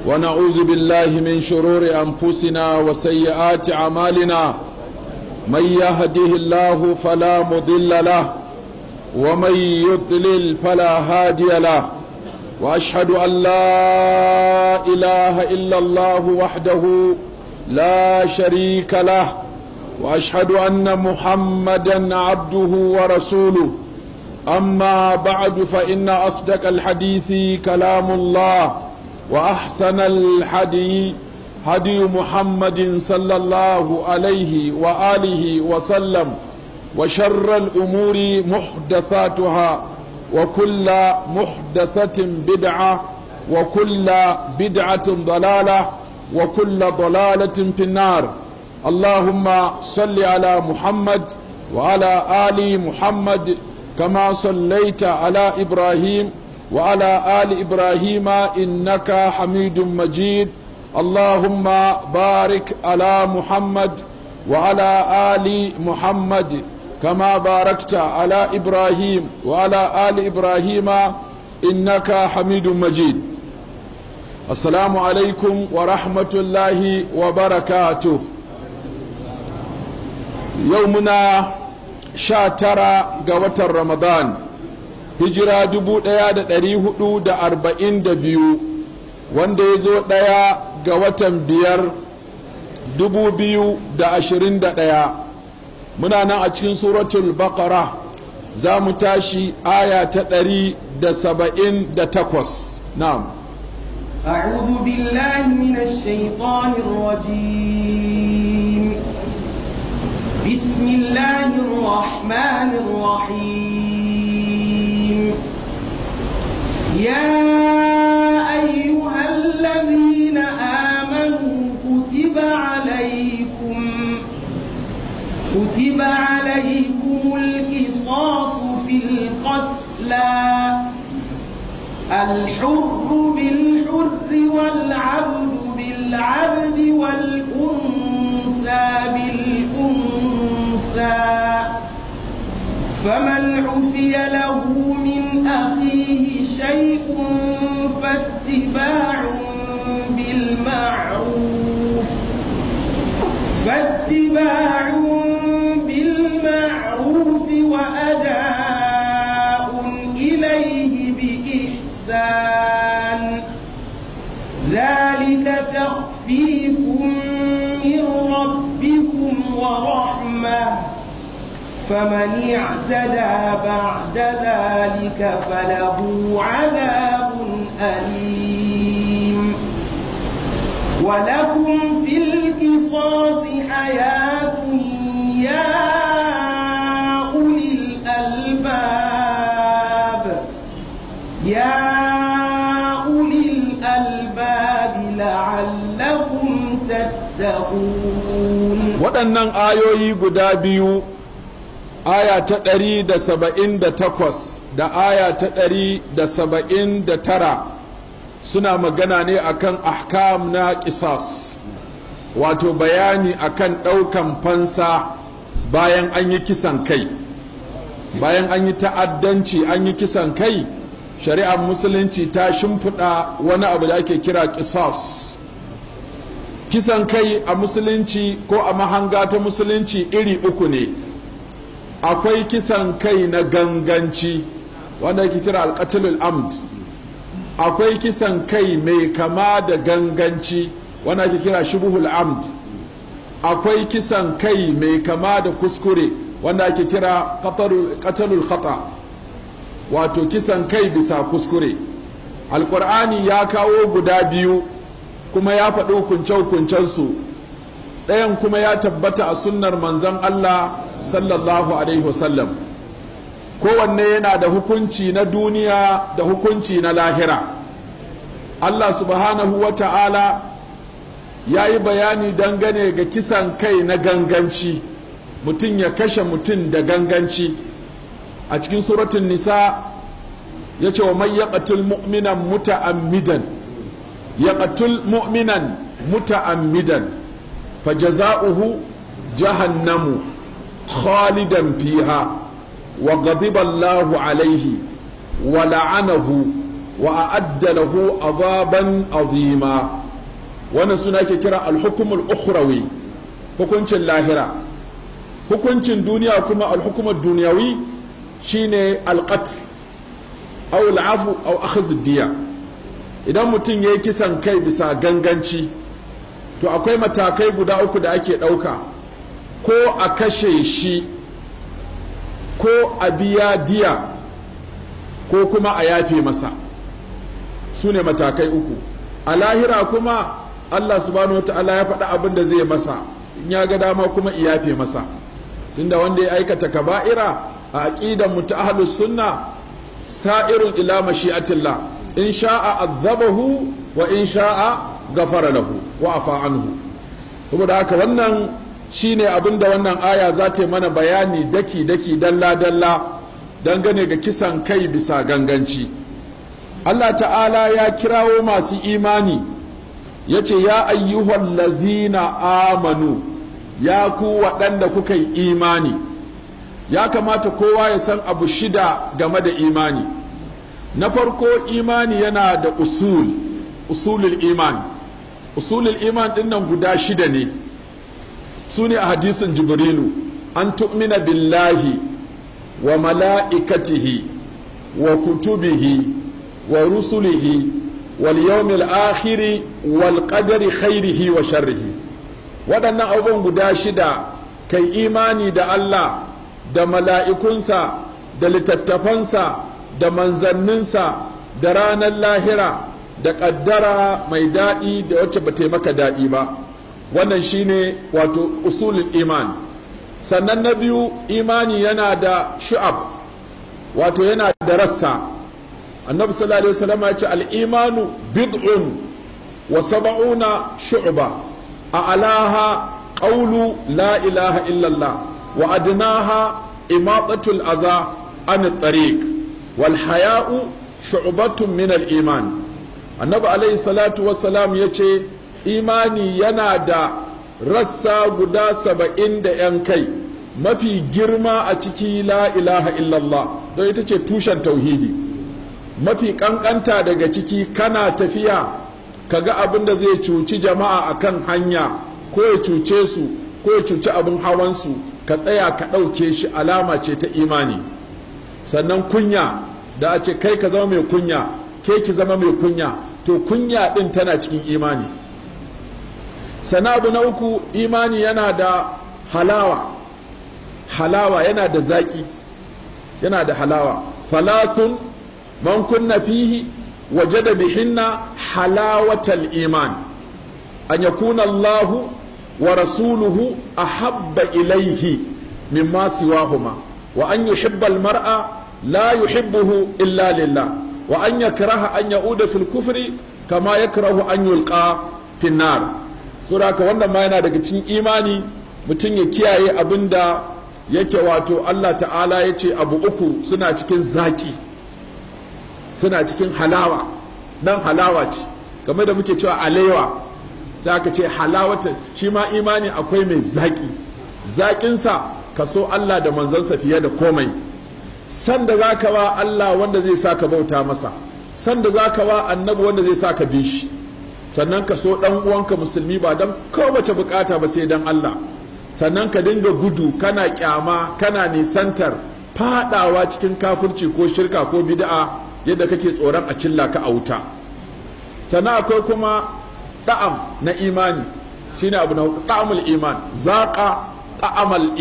ونعوذ بالله من شرور أنفسنا وسيئات أعمالنا من يهده الله فلا مضل له ومن يضلل فلا هادي له وأشهد أن لا إله إلا الله وحده لا شريك له وأشهد أن محمدا عبده ورسوله أما بعد فإن أصدق الحديث كلام الله وأحسن الحديث هدي محمد صلى الله عليه وآله وسلم وشر الأمور محدثاتها وكل محدثة بدعة وكل بدعة ضلالة وكل ضلالة في النار. اللهم صل على محمد وعلى آل محمد كما صليت على إبراهيم وعلى آل إبراهيم إنك حميد مجيد. اللهم بارك على محمد وعلى آل محمد كما باركت على إبراهيم وعلى آل إبراهيم إنك حميد مجيد. السلام عليكم ورحمة الله وبركاته. يومنا 19 ga watan Ramadan, hijira 1442, wanda ya zo 1 ga watan 5 2021. Muna nan a cikin suratul Baqara, za mu tashi aya ta 178. Na'am. أعوذ بالله من الشيطان الرجيم. بسم الله الرحمن الرحيم. يا أيها الذين آمنوا كتب عليكم القصاص في القتلى، الحر بالحر والعبد بالعبد والأنثى بالأنثى، فمن عفي له من أخيه شيء فاتباع بالمعروف وأداء إليه بإحسان، ذلك تخفيف من ربكم ورحمة، فمن اعتدى بعد ذلك فله عذاب أليم. ولكم في القصاص حياة يا أولي الألباب لعلكم تتقون. waɗannan ayoyi guda biyu, aya ta 178 da aya ta 179, suna magana ne akan ahkam na qisas, wato bayani akan ɗaukan fansa bayan an yi kisan kai, bayan an yi ta'addanci, an yi kisan kai. Shari'ar musulunci ta shimfiɗa wani abu da ake kira qisas. Kisan kai a musulunci ko a mahanga ta musulunci iri uku ne. Akwai kisan kai na ganganci wanda ake kira alqatlul amd, akwai kisan kai mai kama da ganganci wanda ake kira shubuhul amd, akwai kisan kai mai kama da kuskure wanda ake kira qatlul khata, wato kisan kai bisa kuskure. Alqur'ani ya kawo guda biyu kuma ya faɗi hukunce-hukuncensu, ɗayan kuma ya tabbata a sunnar manzon Allah sallallahu alaihi wasallam. Kowanne yana da hukunci na duniya da hukunci na lahira. Allah subhanahu wa ta'ala ya yi bayani dangane ga kisan kai na ganganci, mutum ya kashe mutum da ganganci. A cikin suratun Nisa ya ce wa man yaqtul mu'minan muta'ammidan fajaza'uhu jahannamu khalidan fiha wa ghadiba Allahu alaihi wa la'anahu wa a'adda lahu azaban azima. wannan suna ke kira al-hukmul ukhrawi, hukuncin lahira. hukuncin duniya kuma al-hukmud dunyawi shine al-qatl aw al-afu aw akhdh ad-diya. idan mutum yayi kisan kai bisa ganganci to akwai matakai guda uku da ake ɗauka: ko a kashe shi, ko a biya diya, ko kuma a yafe masa. su ne matakai uku. A lahira kuma Allah subhanahu wata'ala ya faɗa abin da zai masa, in ya ga dama kuma iyafe masa, tunda wanda ya aikata kaba'ira a aqidan mu ta ahlus sunna sa'irun ila mashi'atillah, in sha'a azabahu wa in sha'a gafara lahu wa afa anhu. saboda haka wannan shine abin da wannan aya za ta yi mana bayani daki daki dalla dalla dangane ga kisan kai bisa ganganci. Allah ta'ala ya kirawo masu imani ya ce, ya ayyuhal lazina amanu, ya ku waɗanda kuka yi imani. ya kamata kowa ya san abu shida game da imani. na farko, imani yana da usulul iman. usulul iman ɗin nan guda shida ne. su ne a hadisin jibrilu: an tu'mina billahi wa mala'ikatihi wa kutubihi wa rusulihi wal yawmil akhiri wal qadari khairihi wa sharrihi. waɗannan abubuwan guda shida, kai imani da Allah da mala'ikunsa da littattafansa da manzanninsa da ranar lahira da ƙaddara mai daɗi da wacce ba ta maka daɗi ba. wannan shine wato usulul iman. sannan na biyu, imani yana da shu'ab, wato yana da rassa. annabi sallallahu alaihi wasallam ya ce, al-imanu bid'un wa sab'una shu'ba, a'laha qawlu la ilaha illallah wa adnaha imatatul aza an at-tariq wal haya'u shu'batun min al-iman. annabi alaihi salatu wassalam ya ce imani yana da rassa guda 70 da 'yan kai, mafi girma a ciki la ilaha illallah, don ita ce tushen tauhidi. mafi kankanta daga ciki, kana tafiya kaga abin da zai cuci jama'a akan hanya, ko ya cuce su ko ya cuci abin hawansu, ka tsaya ka ɗauke shi, alama ce ta imani. sannan kunya, da a ce kai ka zama mai kunya, ke ki zama mai kunya, to kunya ɗin tana cikin imani. sana abu na uku, imani yana da halawa yana da zaƙi, yana da halawa. thalathun man kunna fihi wajada bihinna halawatal iman: an yakuna Allahu wa rasuluhu ahabba ilayhi mimma siwahuma, wa an yuhibba al-mar'a la yuhibbuhu illa lillah, wa an yakraha an ya'uda fil kufri kama yakrahu an yulqa fin nar. saboda haka wannan ma yana daga cikin imani, mutum ya kiyaye abinda yake wato Allah ta'ala ya ce abu uku suna cikin zaki, suna cikin halawa. nan halawa ce, game da muke cewa alewa, za ka ce halawata. shi ma imani akwai mai zaki. zaƙinsa ka so Allah da manzansa fiye da komai. sanda za ka wa Allah wanda zai sa ka bauta masa, sanda za ka wa annabi wanda zai sa ka bi shi. sannan ka so ɗan uwanka musulmi ba don kowace bukata ba sai don Allah. sannan ka dinga gudu, kana kyama, kana nisantar fadawa cikin kafirci ko shirka ko bid'a, yadda kake tsoron a cilla ka a wuta. sannan akwai kuma da'am na imani, shine abu na da'amul iman. zaqa ta'amal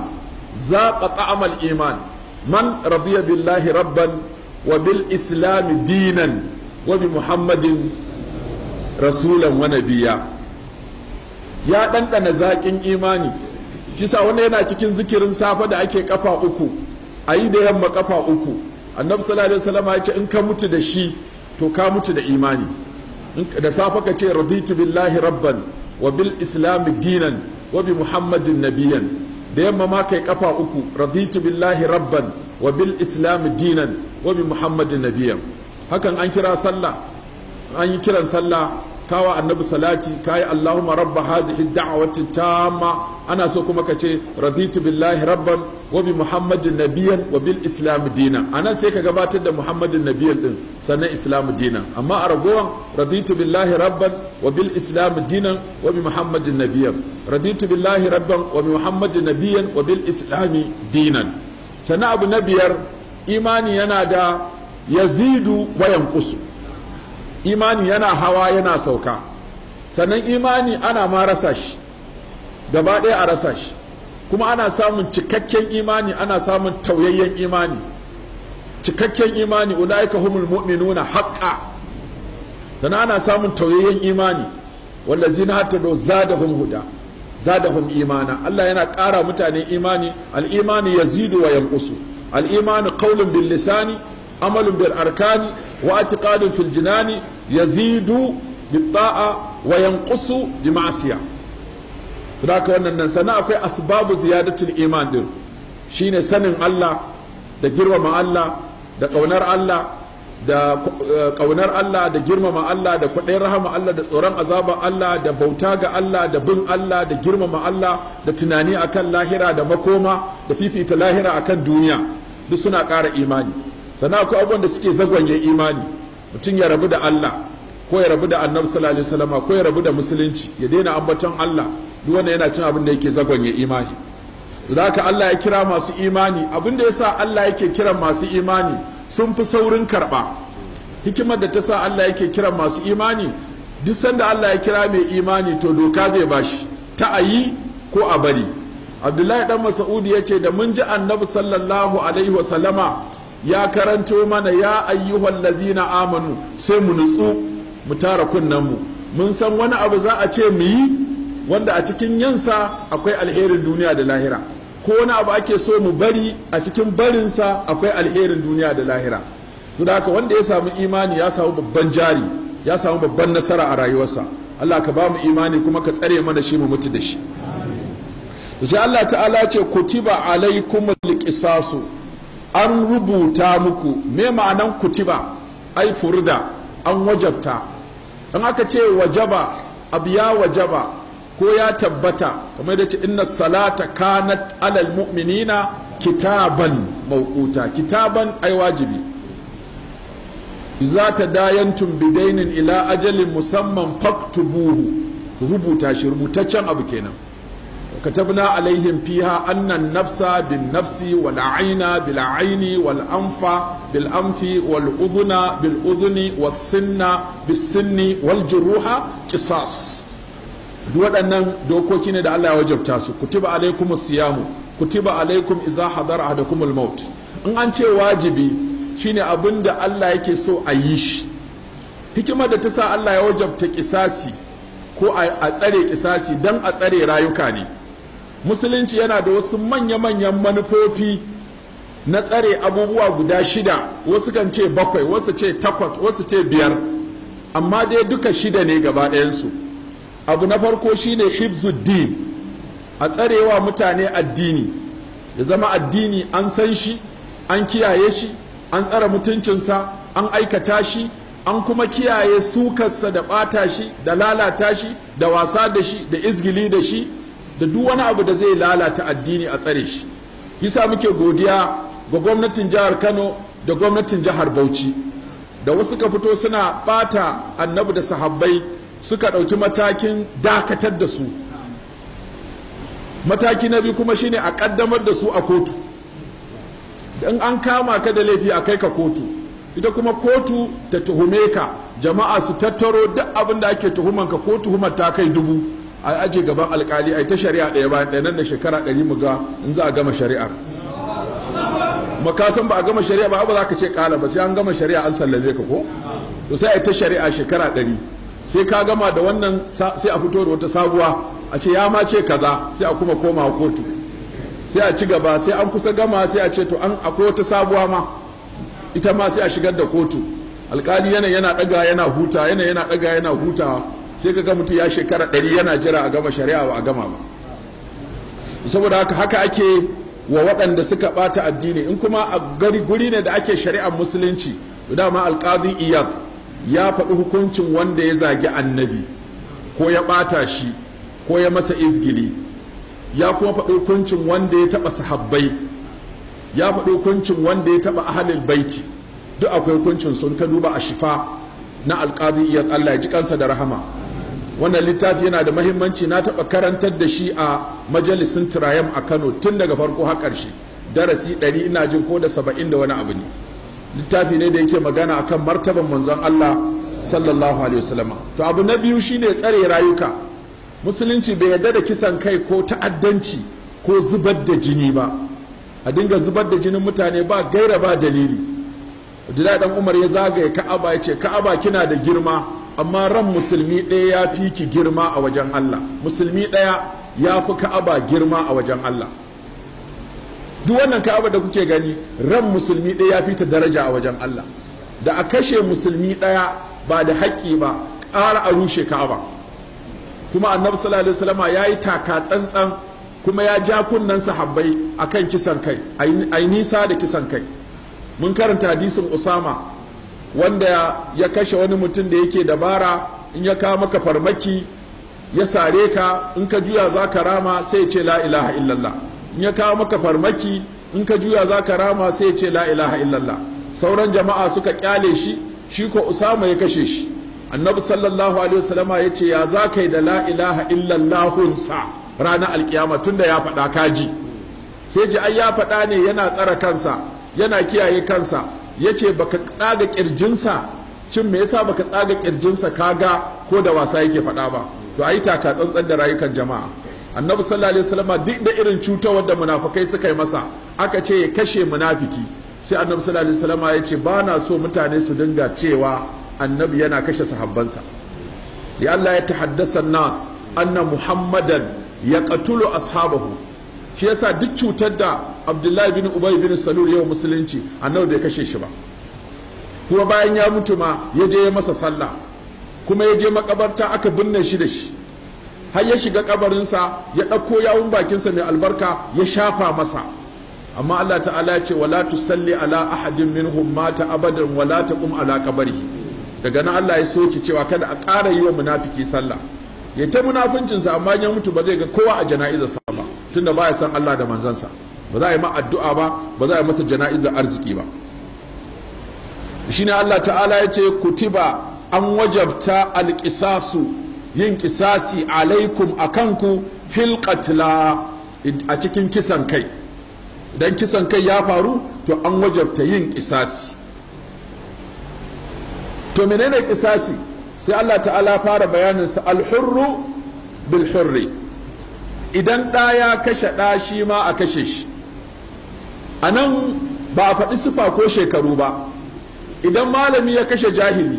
iman man radiya billahi rabban wa bil islam dinan wa bi muhammadin rasulan wa nabiyya. ya ɗanɗana zaƙin imani. shi sa wanda yana cikin zikirin safa da ake kafa uku, a yi da yamma kafa uku. annabi sallallahu alaihi wasallam ya ce in ka mutu da shi to ka mutu da imani. da safa ka ce raditu billahi rabban wa bil islam dinan wa bi muhammadin nabiyan. da yamma ma kai kafa uku, raditu billahi rabban wa bil islam dinan wa bi muhammadin nabiyan. hakan an kira sallah, an yi kiran sallah, kawa annabi salati, kayi Allahumma rabba hazihi da'awati tamma. ana so kuma ka ce raditu billahi rabban wa bi muhammadin nabiyan wa bil islam dinan. Anan sai ka gabatar da muhammadin nabiyan din sannan islam dinan, amma a ragowan raditu billahi rabban wa bil islam dinan wa bi muhammadin nabiyan, raditu billahi rabban wa bi muhammadin nabiyan wa bil islam dinan. Sannan abu na biyar, imani yana da yazidu wa yanqusu. Imani yana hawa yana sauka. Sannan imani ana ma rasa shi, gaba ɗaya a rasa shi, kuma ana samun cikakken imani, ana samun tauyayyen imani. Cikakken imani ulaika humul mu'minuna haqqan. Sannan ana samun tauyayyen imani, wallazina hatadu zadahum huda, zadahum imana. Allah yana ƙara mutane imani. Al-imani yazidu wa yanqusu. Al-imanu qawlun bil lisani, amalun bil arkani, wa i'tiqadun fil jinani, yazidu bit ta'a wa yanqusu bi ma'siyah. Haka wannan nan sana akwai asbabu ziyadatul iman din, shine sanin Allah da girmama Allah da ƙaunar Allah da ƙaunar Allah da girmama Allah da kwaɗayin rahama Allah da tsoron azabar Allah da bauta ga Allah da bin Allah da girmama Allah da tunani akan lahira da makoma da fifita lahira akan duniya, duk suna ƙara imani. Sannan akwai abubuwan da suke zagwanye imani, mutum ya rabu da Allah ko ya rabu da annabi sallallahu alaihi wasallam ko ya rabu da musulunci, ya daina ambaton Allah, duk wanda yana cin abin da yake zagwanye imani. Da haka Allah ya kira masu imani, abin da yasa Allah yake kiran masu imani sun fi saurin karɓa. Hikimar da ta sa Allah yake kiran masu imani, duk sanda Allah ya kira mai imani to doka zai bashi ta ayi ko a bari. Abdullahi dan Mas'udi ya ce da mun ji annabi sallallahu alaihi wasallama ya karanto mana ya ayyuhal ladina amanu, sai mu nutsu mu tara kunnenmu, mun san wani abu za a ce mu yi wanda a cikin yansa akwai alherin duniya da lahira, ko wani abu ake so mu bari a cikin barinsa akwai alherin duniya da lahira. To da haka wanda ya samu imani ya samu babban jari, ya samu babban nasara a rayuwarsa. Allah ka ba mu imani kuma ka tsare mana shi mu mutu da shi. To sai Allah ta'ala ce kutiba alaikumul qisasu, an rubuta muku. Me ma'anan kutiba? Ai furda, an wajabta. Dan aka ce wajaba, abu ya wajaba ko ya tabbata, kamar da ce inna salata kanat alal mu'minina kitaban mawquta. Kitaban ai wajibi. Iza tadayantum bidainin ila ajalin musamman faktubuhu, rubuta shi, rubutaccen abu kenan. كتبنا عليهم فيها أن النفس بالنفس والعين بالعين والأنف بالأنف والأذن بالأذن والسن بالسن والجروح قصاص. waɗannan dokoki ne da Allah ya wajabta su. Kutiba alaikum siyamu, kutiba alaikum idza hadara ahadakumul maut. In an ce wajibi shine abin da Allah yake so a yi shi. Hikimar da ta sa Allah ya wajabta kisasi ko a tsare kisasi dan a tsare rayuka ne. Musulunci yana da wasu manya-manyan manufofi na tsare abubuwa guda 6, wasu kan ce 7, wasu ce 8, wasu ce 5, amma dai duka 6 ne gaba ɗayansu. Abu na farko shine hifzuddin, a tsarewa mutane addini, ya zama addini an san shi, an kiyaye shi, an tsare mutuncinsa, an aikata shi, an kuma kiyaye sukarsa da ɓata shi da lalata shi da wasa da shi da izgili da shi da duk wani abu da zai lalata addini a tsare shi. Yasa muke godiya ga gwamnatin jihar Kano da gwamnatin jihar Bauchi da wasu ka fito suna bata annabi da sahabbai, suka ɗauki matakin dakatar da su. Mataki na biyu kuma shine a ƙaddamar da su a kotu. Dan an kama ka da laifi a kai ka kotu, ita kuma kotu ta tuhume ka, jama'a su tattaro duk abin da ake tuhumanka ko tuhumar ta kai 1000 a aje gaban alkali ai ta shari'a ɗaya bayan ɗaya, nan da shekara 100 mu ga in za a gama shari'ar. Makasan ba a gama shari'a ba za ka ce kala ba, sai an gama shari'a an sallame ka ko, to sai ai ta shari'a shekara 100, sai ka gama da wannan sai a fito da wata sabuwa a ce ya ma ce kaza, sai a kuma koma kotu, sai a ci gaba, sai an kusa gama sai a ce to an akwai wata sabuwa ma, ita ma sai a shigar da kotu. Alkali yana daga yana huta, yana daga yana hutawa, sai ka ga mutum ya shekara 100 yana jira a gama shari'a ba a gama ba. Saboda haka ake wa waɗanda suka ɓata addini. In kuma a guri ne da ake shari'ar musulunci, dama alƙadi Iyad ya faɗi hukuncin wanda ya zagi annabi ko ya ɓata shi ko ya masa izgili, ya kuma faɗi hukuncin wanda ya taɓa sahabbai ya faɗi hukuncin wanda ya taɓa ahalil baiti, duk akwai hukuncin sun ka duba a shifa na alƙadi iya Allah ya ji kansa da rahama. Wannan littafi yana da mahimmanci, na taɓa karantar da shi a majalisin Tirayam a Kano tun daga farko har ƙarshe, darasi 100 ina jin ko da 70 da wani abu ne. Littafi ne da yake magana akan martaban manzon Allah sallallahu alaihi wasallam. To abu na biyu shine tsare rayuka. Musulunci bai yarda da kisan kai ko ta'addanci ko zubar da jini ba, a dinga zubar da jinin mutane ba gaira ba dalili. Abdullahi dan Umar ya zagaye Ka'aba ya ce, Ka'aba kina da girma, amma ran musulmi ɗaya ya fi ki girma a wajen Allah. Musulmi ɗaya ya fi Ka'aba girma a wajen Allah. Duk wannan Ka'aba da kuke gani, ran musulmi ɗaya ya fi ta daraja a wajen Allah. Da a kashe musulmi ɗaya ba da haƙƙi ba, ƙara a rushe Ka'aba. Kuma annabi sallallahu alaihi wasallam ya yi taka tsantsan, kuma ya ja kunnen sahabbai akan kisan kai, ai nisa da kisan kai. Mun karanta hadisin Usama wanda ya kashe wani mutum da yake dabara, in ya kawo maka farmaki ya sare ka, in ka juya za ka rama sai ya ce la ilaha illallah. In ya kawo maka farmaki in ka juya za ka rama sai ya ce la ilaha illallah. Sauran jama'a suka kyale shi, shi ko Usama ya kashe shi. Annabi sallallahu alaihi wasallama ya ce ya za ka yi da la ilaha illallahunsa ranar alkiyama tunda ya faɗa kaji. Sai ji ai ya faɗa ne yana tsara kansa, yana kiyaye kansa. Ya ce baka tsaga kirjinsa, cin me yasa baka tsaga kirjinsa kaga ko da wasa yake faɗa ba. To ayi taka tsantsan da rayukan jama'a. Annabi sallallahu alaihi wasallam duk da irin cutarwar da munafikai suka yi masa, aka ce ya kashe munafiki. Sai Annabi sallallahu alaihi wasallam ya ce ba na so mutane su dinga cewa Annabi yana kashe sahabbansa. Ya Allah ya tahaddasa nas anna Muhammadan yaqtulu ashabahu. Shi yasa duk cutar da Abdullahi bin Ubay bin Salul yau musulunci, Annabi bai kashe shi ba. Kuma bayan ya mutu ma ya je ya masa sallah, kuma ya je makabarta aka binne shi da shi. Har ya shiga kabarinsa ya ɗauko yawun bakinsa mai albarka ya shafa masa. Amma Allah ta'ala ya ce wala tusalli ala ahadin minhum mata abadan wala taqum ala qabrihi. Daga nan Allah ya soki cewa kada a ƙara yi wa munafiki sallah. Ya ta munafincinsa amma ya mutu ba zai ga kowa a jana'izarsa ba, tunda baya san Allah da manzansa. Ba za a yi ma addu'a ba, ba za a yi masa jana'izar arziki ba. Shine Allah ta'ala ya ce kutiba an wajabta alqisasu, yin kisasi alaikum akanku fil qatla, a cikin kisan kai. Idan kisan kai ya faru to an wajabta yin kisasi. To menene kisasi? Sai Allah ta'ala fara bayanin sa al-hurru bil hurri. Idan ɗa ya kashe ɗa shi ma a kashe shi. Anan ba a faɗi sifa ko shekaru ba. Idan malami ya kashe jahili,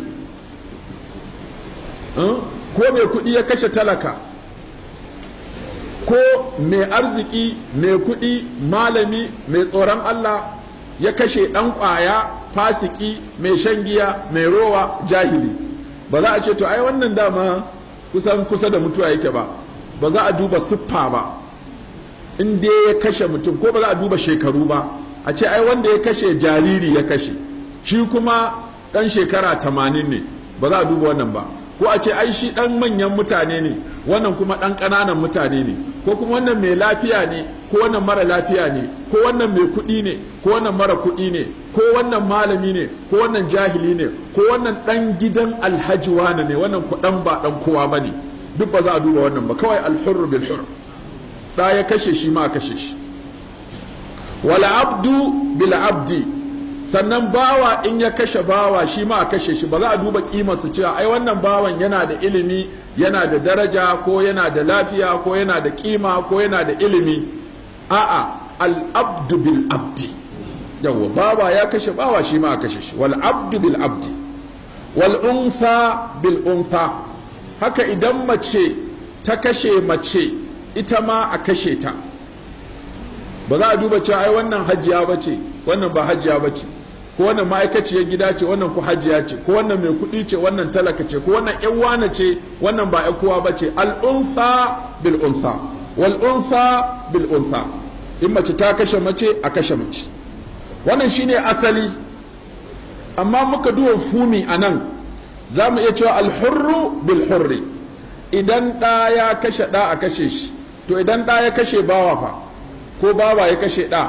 ko mai kuɗi ya kashe talaka, ko mai arziki, mai kuɗi, malami, mai tsoron Allah ya kashe ɗan ƙwaya, fasiki, mai shan giya, mai rowa, jahili, ba za a ce to ai wannan dama kusa da mutuwa yake ba, ba za a duba siffa ba in dai ya kashe mutum, ko ba za a duba shekaru ba, a ce ai wanda ya kashe jariri ya kashe, shi kuma ɗan shekara 80 ne, ba za a duba wannan ba. Ko a ce ai shi ɗan manyan mutane ne, wannan kuma ɗan ƙananan mutane ne, ko kuma wannan mai lafiya ne, ko wannan mara lafiya ne, ko wannan mai kuɗi ne, ko wannan mara kuɗi ne, ko wannan malami ne, ko wannan jahili ne, ko wannan ɗan gidan alhaji wane ne, wannan kuɗan ba ɗan kowa ba ne. Duk ba za a duba wannan ba, kawai alhurru bil hurr. ɗa ya kashe shi ma a kashe shi. Wala abdu bil abdi, sannan bawa in ya kashe bawa shi ma a kashe shi. Ba za a duba kimarsu cewa ai wannan bawan yana da ilimi, yana da daraja, ko yana da lafiya, ko yana da kima, ko yana da ilimi. A'a, al-abdu bil abdi. Yawwa, bawa ya kashe bawa shi ma a kashe shi. Wal abdu bil abdi. Wal untha bil untha. Haka idan mace ta kashe mace, ita ma a kashe ta. Ba za a duba cewa ai wannan hajiya bace, wannan ba hajiya bace, ko wannan ma'aikaciyar gida ce, wannan ku hajiya ce, ko wannan mai kuɗi ce, wannan talaka ce, ko wannan ƴan wane ce, wannan ba ƴan kowa bace. Al-unsa bil unsa, wal unsa bil unsa. In mace ta kashe mace, a kashe mace. Wannan shine asali. Amma muka duba fumi anan, za mu iya cewa al-hurru bil hurri. Idan ɗa ya kashe ɗa a kashe shi. To idan ɗa ya kashe bawa fa, ko bawa ya kashe ɗa,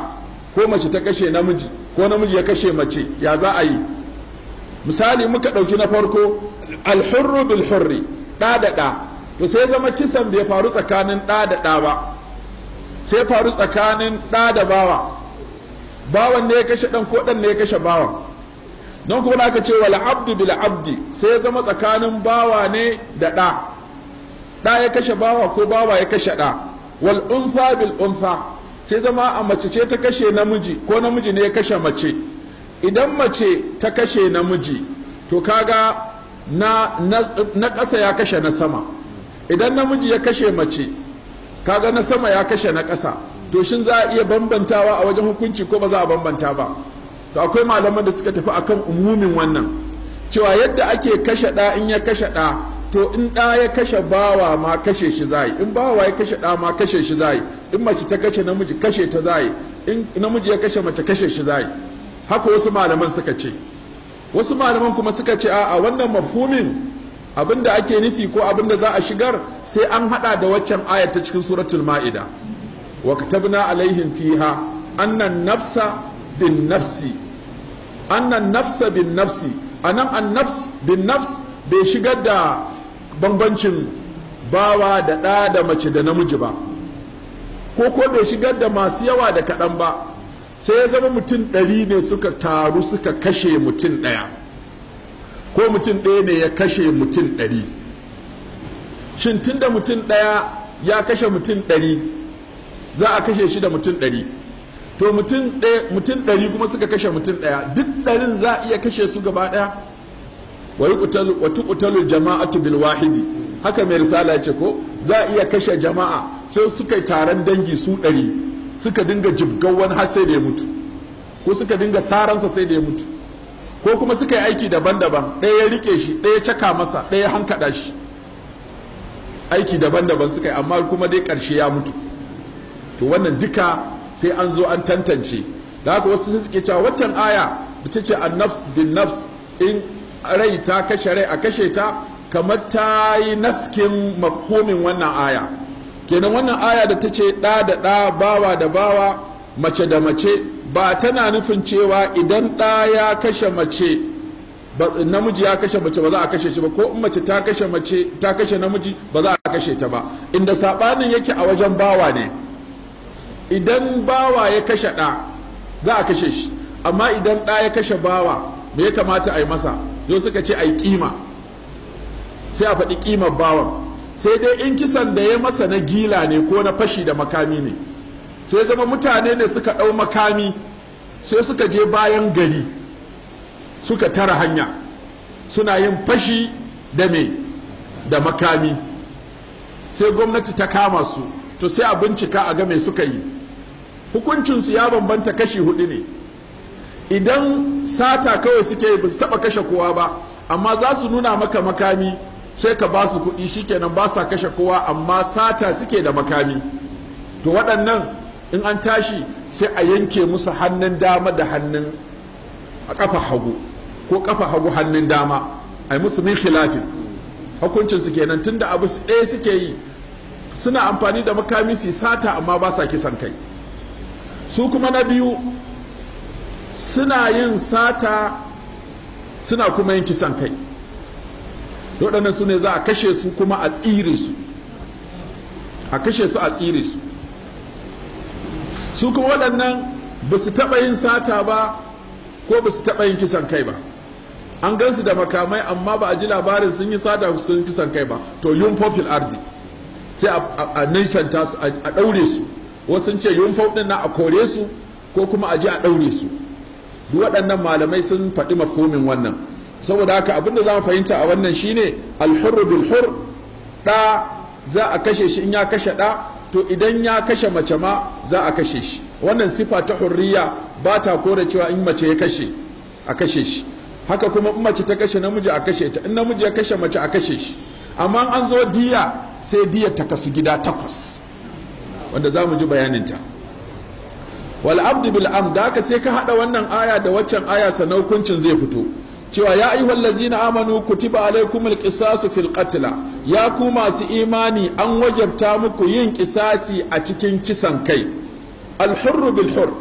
ko mace ta kashe namiji ko namiji ya kashe mace, ya za a yi? Misali muka ɗauki na farko alhurru bil hurri, ɗa da ɗa, to sai zama kisan bai faru tsakanin ɗa da ɗa ba, sai faru tsakanin ɗa da bawa, bawan ne ya kashe ɗan ko ɗan ne ya kashe bawan. Don kuma aka ce wal abdu bil abdi, sai ya zama tsakanin bawa ne da ɗa, ɗa ya kashe bawa ko bawa ya kashe ɗa. Wal untha bil untha, sai zama a mace ce ta kashe namiji ko namiji ne ya kashe mace. Idan mace ta kashe namiji to kaga na ƙasa ya kashe na sama, idan namiji ya kashe mace kaga na sama ya kashe na ƙasa. To shin za a iya bambantawa a wajen hukunci ko ba za a bambanta ba? To akwai malaman da suka tafi akan umumin wannan, cewa yadda ake kashe ɗa in ya kashe ɗa, to in ɗa ya kashe bawa ma kashe shi zai, in bawa ya kashe ɗa ma kashe shi zai, in mace ta kashe namiji kashe ta zai, in namiji ya kashe mace kashe shi zai. Haka wasu malaman suka ce. Wasu malaman kuma suka ce a wannan mafhumin abinda ake nufi ko abinda za a shigar sai an hada da waccan ayat ta cikin suratul ma'ida, wa katabna alaihim fiha annan nafsa bin nafsi, annan nafsa bin nafsi. Anan an nafs bin nafs bai shigar da bambancin bawa da ɗa da mace da namiji ba, ko bai shigar da masu yawa da kaɗan ba, sai ya zama mutum 100 ne suka taru suka kashe mutum ɗaya, ko mutum ɗaya ne ya kashe mutum 100. Shin tun da mutum ɗaya ya kashe mutum 100 za a kashe shi da mutum 100, to mutum 100 kuma suka kashe mutum ɗaya, duk 100 za a iya kashe su gaba ɗaya? wa tuqtalu jama'atu bil wahidi, haka mai risala ya ce ko za a iya kashe jama'a, sai suka yi taron dangi su 100 suka dinga jibgan wani har sai da ya mutu, ko suka dinga saransa sai da ya mutu, ko kuma suka yi aiki daban-daban, ɗaya ya rike shi, ɗaya ya caka masa, ɗaya ya hankada shi, aiki daban-daban suka yi, amma kuma dai ƙarshe ya mutu. To wannan duka sai an zo an tantance. Da haka wasu sai suke cewa waccan aya da ta ce an-nafs bin nafs, in rai ta kashe rai a kashe ta, kamar ta yi naskin mafhumin wannan aya. Kenan wannan aya da ta ce ɗa da ɗa, bawa da bawa, mace da mace, ba tana nufin cewa idan ɗa ya kashe mace, namiji ya kashe mace ba za a kashe shi ba, ko in mace ta kashe namiji ba za a kashe ta ba. Inda saɓanin yake a wajen bawa ne, idan bawa ya kashe ɗa za a kashe shi, amma idan ɗa ya kashe bawa me ya kamata a yi masa? Yau suka ce a yi ƙima, sai a faɗi ƙimar bawan. Sai dai in kisan da ya masa na gila ne ko na fashi da makami ne, sai zama mutane ne suka ɗau makami sai suka je bayan gari suka tara hanya suna yin fashi da me da makami, sai gwamnati ta kama su, to sai a bincika a ga me suka yi. Hukuncinsu ya bambanta kashi 4 ne. Idan sata kawai suke yi ba su taɓa kashe kowa ba, amma za su nuna maka makami sai ka ba su kuɗi, shikenan ba sa kashe kowa amma sata suke da makami, to waɗannan in an tashi sai a yanke musu hannun dama da hannun a ƙafa hagu, ko ƙafa hagu hannun dama, a yi musu min khilafin. Hukuncin su kenan, tunda abu ɗaya suke yi, suna amfani da makami su sata amma ba sa kisan kai. Su kuma na biyu suna yin sata suna kuma yin kisan kai, waɗannan su ne za a kashe su kuma a tsire su, a kashe su a tsire su. Su kuma waɗannan ba su taɓa yin sata ba ko ba su taɓa yin kisan kai ba, an gansu da makamai amma ba a ji labarin sun yi sata ko sun yi kisan kai ba, to yunfo fil ardi, sai a nisanta su, a ɗaure su. Wasu sun ce yunfo ɗin na a kore su ko kuma a ji a ɗaure su. Duk waɗannan malamai sun faɗi mafhumin wannan. Saboda haka abinda za mu fahimta a wannan shine alhurru bil hur, ɗa za a kashe shi in ya kashe ɗa, to idan ya kashe mace ma za a kashe shi. Wannan sifa ta hurriya ba ta kore cewa in mace ya kashe a kashe shi, haka kuma in mace ta kashe namiji a kashe ta, in namiji ya kashe mace a kashe shi. Amma an zo diya sai diyar ta kasu gida 8, wanda za mu ji bayaninta. Wal abdu bil amd, haka sai ka hada wannan aya da waccan aya sannan hukuncin zai fito, cewa ya ayyuhal ladzina amanu kutiba alaykumul qisasu fil qatl, ya ku masu imani an wajabta muku yin kisasi a cikin kisan kai. Al hurr bil hurr,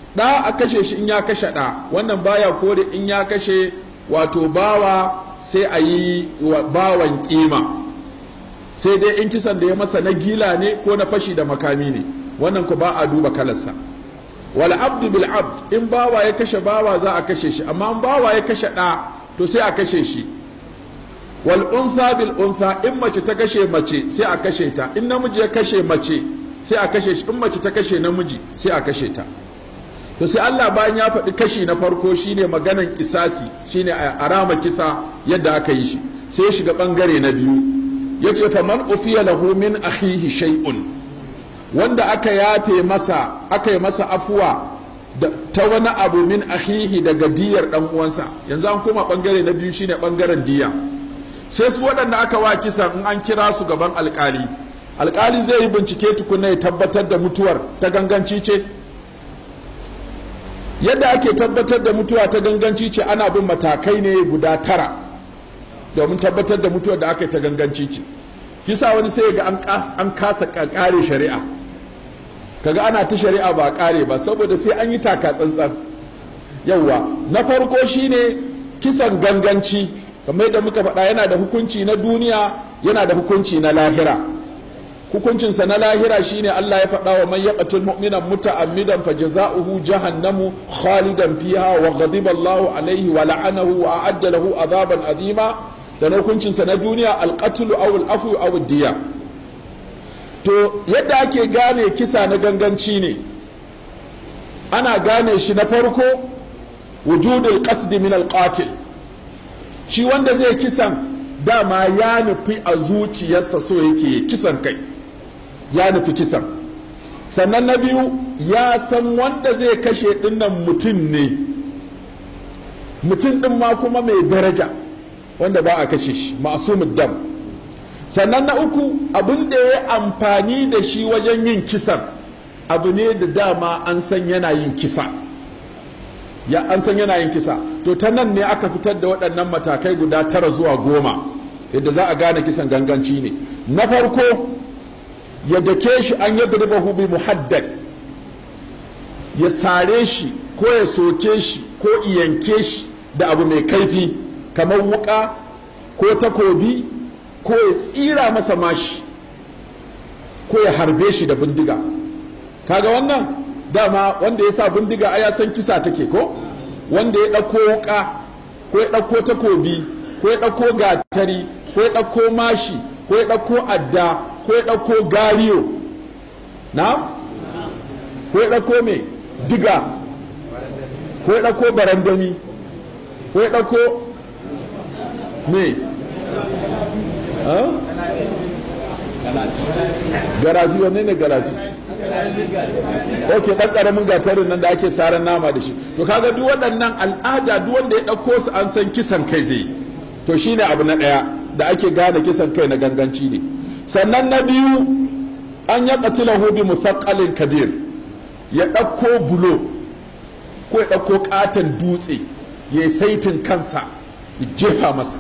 ɗa a kashe shi in ya kashe ɗa, wannan baya kore in ya kashe wato bawa sai a yi wa bawan kima, sai dai in kisan da ya masa na gila ne ko na fashi da makami ne, wannan ku ba a duba kalarsa. wal abdu bil abd, in bawa ya kashe bawa za a kashe shi, amma in bawa ya kashe ɗa to sai a kashe shi. wal unsa bil unsa, in mace ta kashe mace sai a kashe ta, in namiji ya kashe mace sai a kashe shi, in mace ta kashe namiji sai a kashe ta. to sai Allah bayan ya faɗi kashi na farko shine maganan kisasi, shine a rama kisa yadda aka yi shi, sai ya shiga bangare na biyu yace fa man ufiya lahu min akhihi shay'un, wanda aka yafe masa, aka yi masa afuwa ta wani abu min akhihi daga diyar dan uwansa. Yanzu an koma bangare na biyu shine bangaren diya. Sai su waɗanda aka wa kisa in an kira su gaban alkali, alkali zai yi bincike tukuna ya tabbatar da mutuwar ta ganganci ce. Yadda ake tabbatar da mutuwa ta ganganci ce ana bin matakai ne guda 9 domin tabbatar da mutuwar da aka yi ta ganganci ce. Kisa wani sai ga an kasa kare shari'a, kaga ana ta shari'a ba kare ba saboda sai an yi taka tsantsan. Yawwa, na farko shine kisan ganganci, kamar yadda muka faɗa yana da hukunci na duniya, yana da hukunci na lahira. Hukuncinsa na lahira shine Allah ya faɗa wa man yaqtul mu'minan muta'ammidan fajaza'uhu jahannamu khalidan fiha wa ghadiba Allahu alayhi wa la'anahu wa a'adda lahu adhaban azima. Da hukuncinsa na duniya alqatlu aw al'afu aw ad-diya. To yadda ake gane kisa na ganganci ne, ana gane shi na farko wujudul qasdi min al-qatil, shi wanda zai kisan dama ya nufi a zuciyarsa so yake kisan kai, ya nufi kisan. Sannan na biyu ya san wanda zai kashe dinnan mutum ne, mutum din ma kuma mai daraja wanda ba a kashe shi, ma'sumud dam. Sannan na uku abin da ya amfani da shi wajen yin kisan abu ne da dama an san yana yin kisa, ya an san yana yin kisa. To ta nan ne aka fitar da waɗannan matakai guda 9 zuwa 10 yadda za a gane kisan ganganci ne. Na farko ya dake shi, an yadribahu bi muhaddad, ya sare shi ko ya soke shi ko yanke shi da abu mai kaifi kamar wuka ko takobi, ko ya tsira masa mashi ko ya harbe shi da bindiga. Kaga wannan dama wanda ya sa bindiga a ya san kisa take ko, wanda ya ɗauko wuka ko ya ɗauko takobi ko ya ɗauko gatari ko ya ɗauko mashi ko ya ɗauko adda ko ya ɗauko gariyo na ko ya ɗauko mai diga ko ya ɗauko barandami ko ya ɗauko mai garaji. wanne ne garaji? ok, ɗan ƙaramin gatarin nan da ake saran nama da shi. To kaga duk waɗannan al'ada, duk wanda ya ɗauko su an san kisan kai zai. To shine abu na ɗaya da ake gane kisan kai na ganganci ne. Sannan na biyu an ya qatilahu bi musaqqalin kabir, ya ɗauko bulo ko ya ɗauko ƙaton dutse ya saitin kansa ya jefa masa.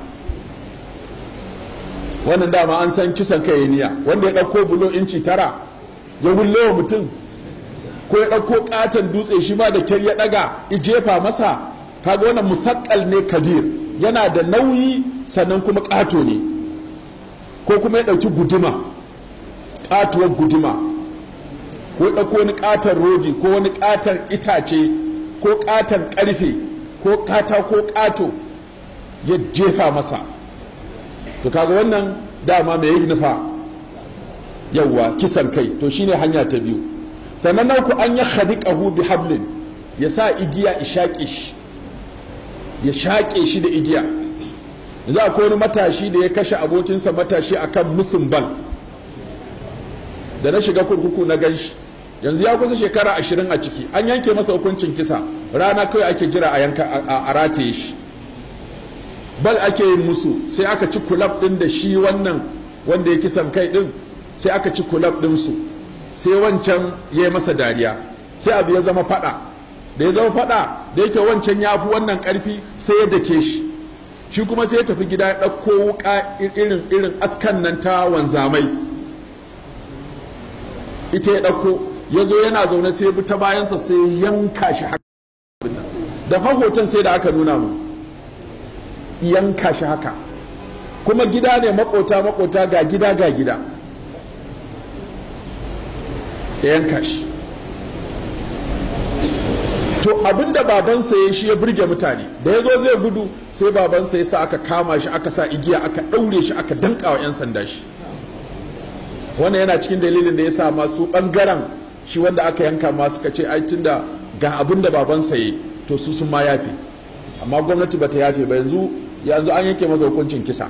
Wannan dama an san kisan kai niyya. Wanda ya ɗauko bulo inci 9 ya wulle wa mutum, ko ya ɗauko ƙaton dutse shi ma da kyar ya ɗaga ya jefa masa, kaga wannan musaqqal ne kabir, yana da nauyi sannan kuma ƙato ne. Ko kuma ya ɗauki guduma, ƙatuwar guduma, ko ya ɗauko wani ƙaton rodi ko wani ƙaton itace ko ƙaton ƙarfe ko katako ƙato ya jefa masa. To kaga wannan dama mai yi nufa, yawwa kisan kai. To shine hanya ta biyu. Sannan na uku an ya khadiqahu bi hablin, ya sa igiya ya shaƙe shi da igiya. Yanzu akwai wani matashi da ya kashe abokinsa matashi akan musun bal, da na shiga kurkuku na ganshi, yanzu ya kusa shekara 20 a ciki, an yanke masa hukuncin kisa, rana kawai ake jira a yanka a rataye shi. Bal ake yin musu, sai aka ci kulab din da shi wannan wanda ya kisan kai din, sai aka ci kulab din su, sai wancan ya yi masa dariya, sai abu ya zama fada. Da ya zama fada, da yake wancan ya fi wannan karfi, sai ya dake shi kuma sai ya tafi gida ya ɗauko wuka irin askan nan ta wanzamai, ita ya ɗauko ya zo yana zaune sai bi ta bayansa sai yanka shi haka da fa hoton sai da aka nuna mu yanka shi haka kuma gida ne makota ga gida ya yanka shi. To abinda babansa ya shi ya burge mutane da ya zo zai gudu sai babansa ya sa aka kama shi aka sa igiya aka ɗaure shi aka danka wa 'yan sanda shi. Wannan yana cikin dalilin da ya sa masu ɓangaren shi wanda aka yanka ma suka ce ai tunda ga abinda babansa ya to su sun ma yafe, amma gwamnati bata yafe ba, yanzu an yanke masa hukuncin kisa.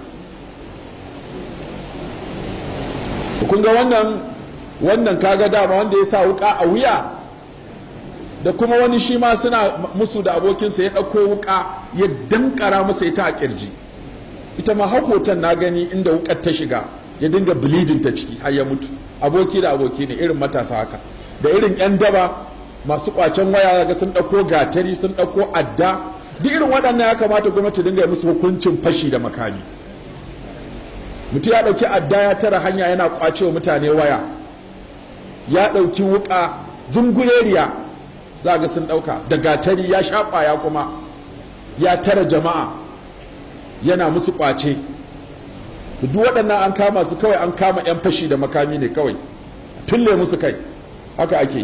Kun ga wannan kaga dama wanda ya sa wuka a wuya, da kuma wani shi ma suna musu da abokinsa ya ɗauko wuka ya dankara masa ita a kirji, ita ma hakotan na gani inda wukar ta shiga ya dinga bleeding ta ciki har ya mutu. Aboki da aboki ne, irin matasa haka, da irin 'yan daba masu kwacen waya ga sun ɗauko gatari sun ɗauko adda, duk irin waɗannan ya kamata gwamnati dinga musu hukuncin fashi da makami. Mutum ya ɗauki adda ya tara hanya yana kwace wa mutane waya, ya ɗauki wuka zungureriya za ga sun ɗauka da gatari ya sha ƙwaya kuma ya tara jama'a yana musu ƙwace. Duk waɗannan an kama su kawai an kama 'yan fashi da makami ne kawai, tulle musu kai haka ake.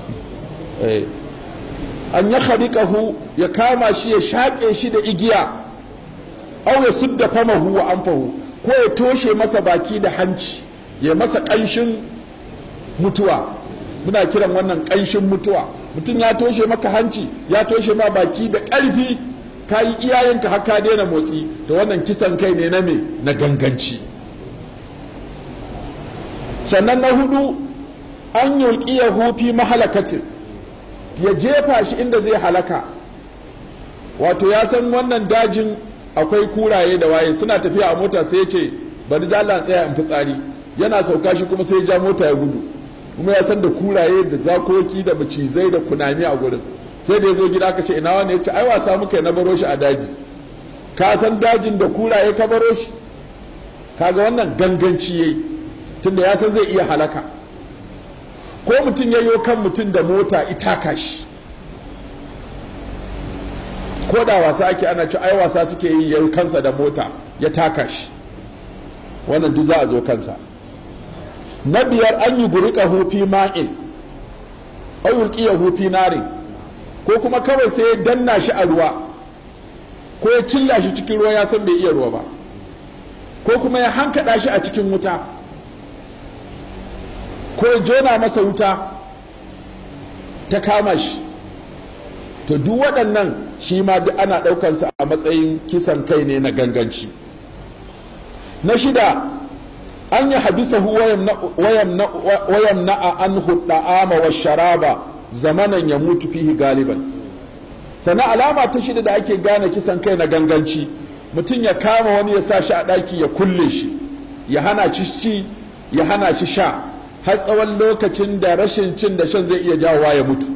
An ya khadiqahu ya kama shi ya shaƙe shi da igiya, aw ya sudda famahu wa anfahu, ko ya toshe masa baki da hanci ya masa ƙanshin mutuwa. Muna kiran wannan ƙanshin mutuwa. Mutum ya toshe maka hanci ya toshe ma baki da ƙarfi, ka yi iyayenka har ka daina motsi, da wannan kisan kai ne na me, na ganganci. Sannan na hudu, an yulqiyahu fi mahalakatin, ya jefa shi inda zai halaka. Wato ya san wannan dajin akwai kuraye da waye, suna tafiya a mota sai ya ce bari da Allah tsaya in fitsari, yana sauka shi kuma sai ya ja mota ya gudu, kuma ya san da kuraye da zakoki da macizai da kunami a gurin. Sai da ya zo gida aka ce ina wani, ya ce ai wasa muka na baro shi a daji. Ka san dajin da kuraye ka baro shi? Kaga wannan ganganci yayi, tunda ya san zai iya halaka. Ko mutum ya yo kan mutum da mota itaka shi, ko da wasa ake ana ci ai wasa suke yi ya kansa da mota ya taka shi, wannan duk za a zo kansa. Na biyar, an yi gurika hufi ma'in aw yulqiyahu fi narin, ko kuma kawai sai ya danna shi a ruwa ko ya cilla shi cikin ruwa, ya san bai iya ruwa ba, ko kuma ya hankada shi a cikin wuta ko ya jona masa wuta ta kama shi. To duk waɗannan shi ma duk ana ɗaukansa a matsayin kisan kai ne na ganganci. Na shida, an yi habisahu wayam na'a an hudda'ama wa sharaba zamanan ya mutu fihi galiban. Sannan alama ta shida da ake gane kisan kai na ganganci, mutum ya kama wani ya sa shi a ɗaki ya kulle shi, ya hana shi ci ya hana shi sha har tsawon lokacin da rashin cin da shan zai iya jawowa ya mutu.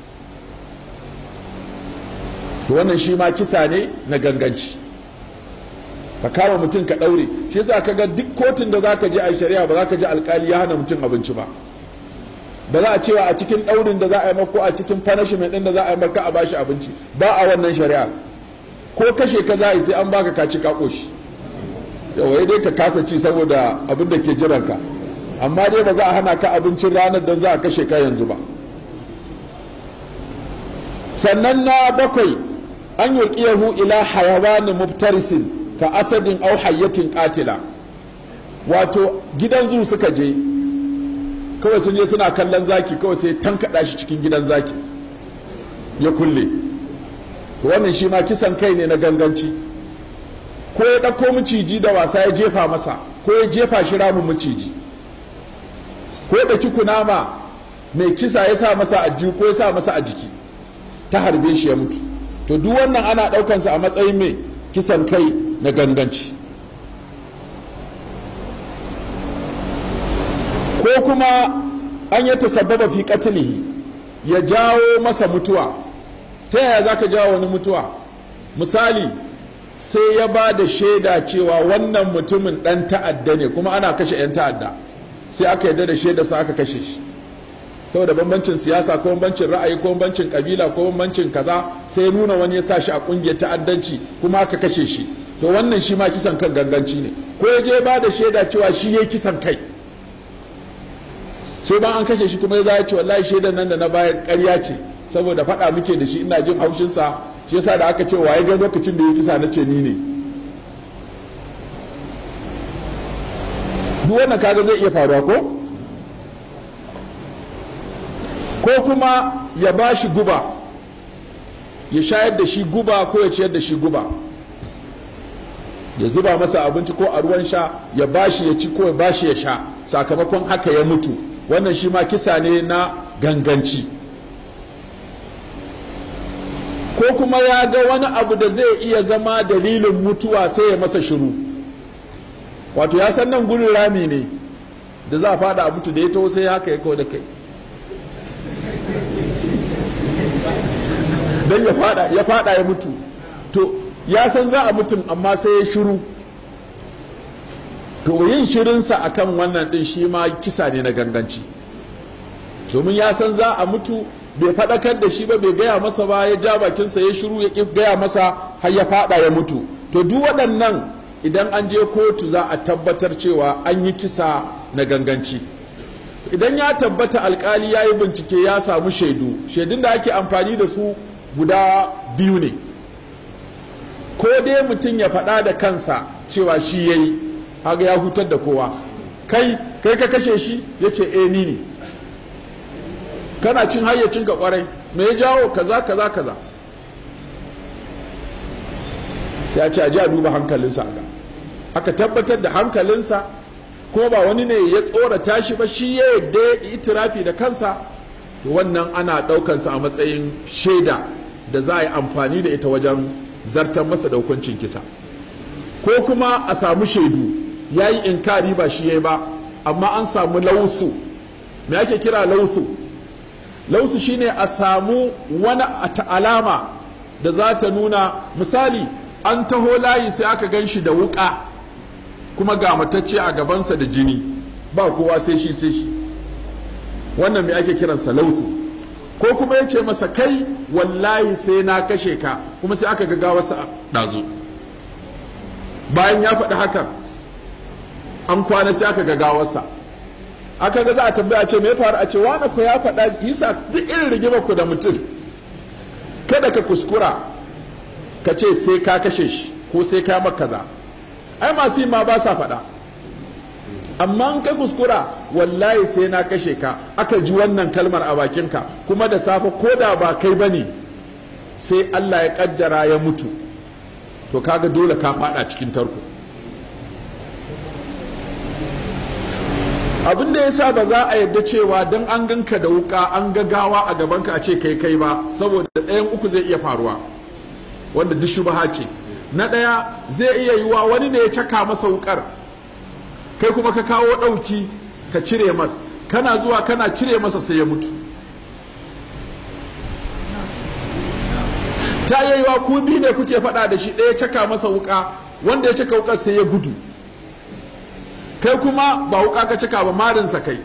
To wannan shi ma kisa ne na ganganci. Ka kama mutum ka ɗaure, shi yasa kaga duk kotun da zaka je a shari'a ba za ka ji alkali ya hana mutum abinci ba. Ba za a cewa a cikin ɗaurin da za a yi maka ko a cikin punishment ɗin da za a yi maka a bashi abinci, ba a wannan shari'a. Ko kashe ka za a yi sai an baka ka ci ka ƙoshi. Yawai dai ka kasa ci saboda abin da ke jiranka, amma dai ba za a hana ka abincin ranar da za a kashe ka yanzu ba. Sannan na bakwai, an yulqiyahu ila hayawanin muftarisin ka asadin au hayyatin qatila. Wato gidan zu suka je, kawai sun je suna kallon zaki, kawai sai tankaɗa shi cikin gidan zaki ya kulle. Wannan shi ma kisan kai ne na ganganci. Ko ya ɗauko maciji da wasa ya jefa masa, ko ya jefa shi ramin maciji, ko ya ɗauki kunama mai kisa ya sa masa a jiki ko ya sa masa a jiki ta harbe shi ya mutu. To duk wannan ana ɗaukansa a matsayin mai kisan kai na ganganci. Ko kuma an yi tasabbaba fi qatlihi, ya jawo masa mutuwa. Ta yaya za ka jawo wani mutuwa? Misali, sai ya ba da shaida cewa wannan mutumin ɗan ta'adda ne, kuma ana kashe 'yan ta'adda, sai aka yarda da shaida sa aka kashe shi. saboda bambancin siyasa ko bambancin ra'ayi ko bambancin kabila ko bambancin kaza sai ya nuna wani ya sa shi a kungiyar ta'addanci kuma aka kashe shi, to wannan shi ma kisan kan ganganci ne. Ko ya je ba da shaida cewa shi yayi kisan kai, sai ban an kashe shi kuma ya ce wallahi shaidan nan da na bayar ƙarya ce saboda faɗa muke da shi ina jin haushinsa, shi yasa da aka ce waye ga lokacin da ya kisa na ce ni ne. Duk wannan kaga zai iya faruwa ko kuma ya ba shi guba, ya shayar da shi guba ko ya ciyar da shi guba, ya zuba masa abinci ko a ruwan sha ya bashi ya ci ko ya bashi ya sha, sakamakon haka ya mutu, wannan shi ma kisa ne na ganganci. Ko kuma ya ga wani abu da zai iya zama dalilin mutuwa sai ya masa shiru, wato ya san nan gurin rami ne da za a fada a mutu, da ya taho sai haka ya kawo da kai don ya fada ya mutu, to ya san za a mutum amma sai ya shiru, to yin shirinsa akan wannan din shi ma kisa ne na ganganci, domin ya san za a mutu bai faɗakar da shi ba, bai gaya masa ba, ya ja bakinsa ya shiru ya gaya masa har ya fada ya mutu. To duk waɗannan idan an je kotu za a tabbatar cewa an yi kisa na ganganci. Idan ya tabbata alkali ya yi bincike ya samu shaidun da ake amfani da su guda biyu ne, ko dai mutum ya faɗa da kansa cewa shi ya yi, haga ya hutar da kowa, kai ka kashe shi, ya ce ni ne, kana cin hayyacin ka kwarai, me ya jawo kaza kaza kaza, sai a ce a ji a duba hankalinsa, aka tabbatar da hankalinsa kuma ba wani ne ya tsorata shi ba, shi ya yadda ya itirafi da kansa, wannan ana ɗaukansa a matsayin shaida da za a yi amfani da ita wajen zartar masa da hukuncin kisa. Ko kuma a samu shaidu ya yi inkari ba shi ya yi ba, amma an samu lausu. Me ake kira lausu? Lausu shine a samu wani alama da za ta nuna, misali an taho layi sai aka gan shi da wuka kuma ga matacce a gabansa da jini, ba kowa sai shi, wannan me ake kiransa lausu. Ko kuma ya ce masa kai wallahi sai na kashe ka, kuma sai aka ga wasu ɗazu, bayan ya faɗi hakan an kwana sai aka ga gawarsa, aka ga za a tambaya ce me ya faru, a ce wani ku ya faɗa, yasa duk irin rigimar ku da mutum kada ka kuskura ka ce sai ka kashe shi ko sai ka maka kaza, ai masu yi ma ba sa faɗa, amma in ka kuskura wallahi sai na kashe ka, aka ji wannan kalmar a bakinka, kuma da safe ko da ba kai bane sai Allah ya kaddara ya mutu, to kaga dole ka faɗa cikin tarko. Abin da yasa ba za a yadda cewa don an ganka da wuka an gagawa a gabanka a ce kai ba, saboda ɗayan uku zai iya faruwa wanda duk shubha ce. Na ɗaya zai iya yiwa wani ne ya caka masa wukar, kai kuma ka kawo ɗauki ka cire masa, kana zuwa kana cire masa sai ya mutu. Ta yi yiwa ku biyu ne kuke faɗa da shi, ɗaya caka masa wuka, wanda ya caka wukar sai ya gudu, kai kuma ba wuka ka cika ba marinsa kai,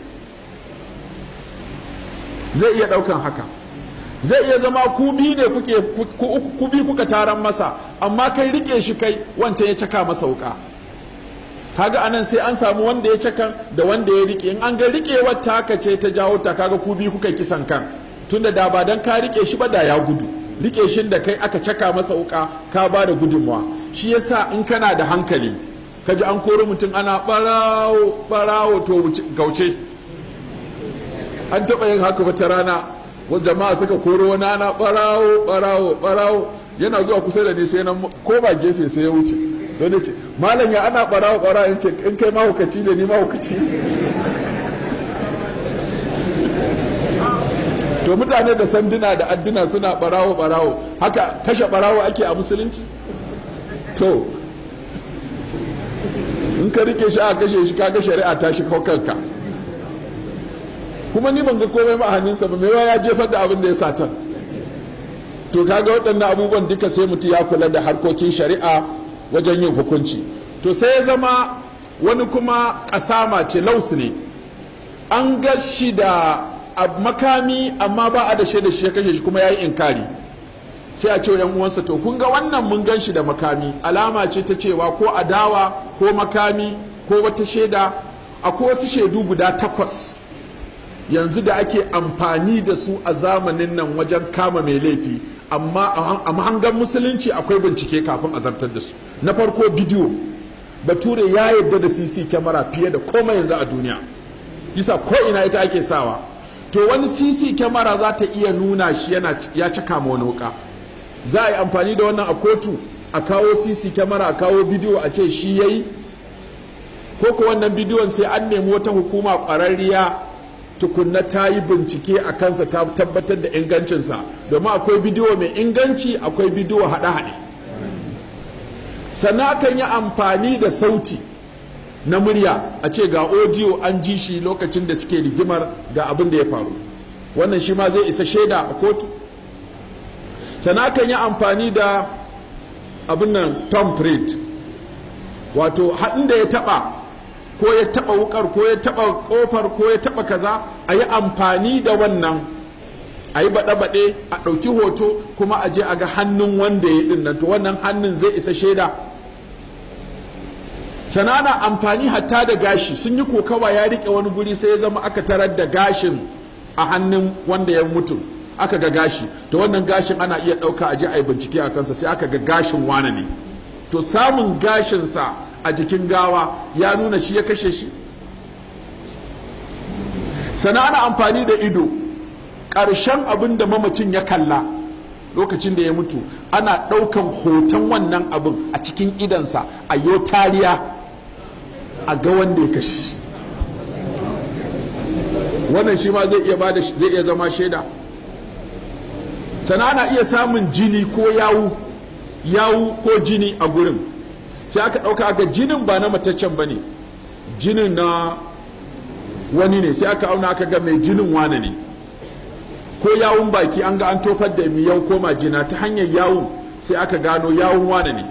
zai iya ɗaukan haka. Zai iya zama ku biyu ne ku biyu kuka taron masa, amma kai rike shi kai, wancan ya caka masa wuka, kaga anan sai an samu wanda ya cakan da wanda ya rike. In an ga rikewar ta haka ce ta jawo ta, kaga ku biyu kuka kisan kan, tunda da ba dan ka rike shi ba da ya gudu, rike shin da kai aka caka masa wuka ka ba da gudunmawa. Shi yasa in kana da hankali kaji an kori mutum ana barawo to gauce. An taɓa yin haka wata rana, wasu jama'a suka koro wani ana barawo yana zuwa kusa da ni sai nan ko ba gefe sai ya wuce, don ya ce malam ya ana barawo in ce in kai mahaukaci ne ni mahaukaci. To mutane da sanduna da adduna suna barawo haka kashe barawo ake a musulunci? To in ka rike shi a kashe shi kaga shari'a ta shi kanka, kuma ni ban ga komai ma a hannunsa ba, mewa ya jefar da abin da ya satan. To kaga waɗannan abubuwan duka sai mutum ya kula da harkokin shari'a wajen yin hukunci. To sai ya zama wani kuma ƙasama ce, lausu ne, an ga shi da a makami amma ba a da shaida shi ya kashe shi kuma ya yi inkari, sai a ce wa 'yan uwansa to kun ga wannan mun gan shi da makami, alama ce ta cewa ko adawa ko makami ko wata shaida. Akwai wasu shaidu guda 8 yanzu da ake amfani da su a zamanin nan wajen kama mai laifi, amma a mahangan musulunci akwai bincike kafin a zartar da su. Na farko bidiyo, bature ya yarda da cc kyamara fiye da komai yanzu a duniya, bisa ko ina ita ake sawa. To wani cc kyamara za ta iya nuna shi ya cika ma wani wuka, za a yi amfani da wannan a kotu, a kawo cc kyamara, a kawo bidiyo a ce shi yayi, ko wannan bidiyon sai an nemi wata hukuma ƙwararriya tukunna ta yi bincike a kansa ta tabbatar da ingancinsa, domin akwai bidiyo mai inganci akwai bidiyo haɗe-haɗe. Sannan akan yi amfani da sauti na murya, a ce ga audio an ji shi lokacin da suke rigimar ga abin da ya faru, wannan shi ma zai isa shaida a kotu. Sannan akan yi amfani da abin nan thumbprint, wato haɗin da ya taɓa, ko ya taba wukar ko ya taba kofar ko ya taba kaza, a yi amfani da wannan, a yi baɗe-baɗe, a ɗauki hoto kuma a je a ga hannun wanda ya ɗin nan, to wannan hannun zai isa shaida. Sanana amfani hatta da gashi, sun yi kokawa ya riƙe wani guri sai ya zama aka tarar da gashin a hannun wanda ya mutu, aka ga gashi, to wannan gashin ana iya ɗauka a je a yi bincike a kansa, sai aka ga gashin wane ne, to samun gashinsa a jikin gawa ya nuna shi ya kashe shi. Sana ana amfani da ido, ƙarshen abin da mamacin ya kalla lokacin da ya mutu, ana ɗaukan hoton wannan abin a cikin idansa a yo tariya a ga wanda ya kashe. Wannan shi ma zai iya zama shaida. Sana ana iya samun jini ko yawu ko jini a gurin, sai aka ɗauka aka jinin ba na mataccen ba ne, jinin na wani ne, sai aka auna aka ga mai jinin wane ne. Ko yawun baki an ga an tofar da miyau ko majina, ta hanyar yawun sai aka gano yawun wane ne.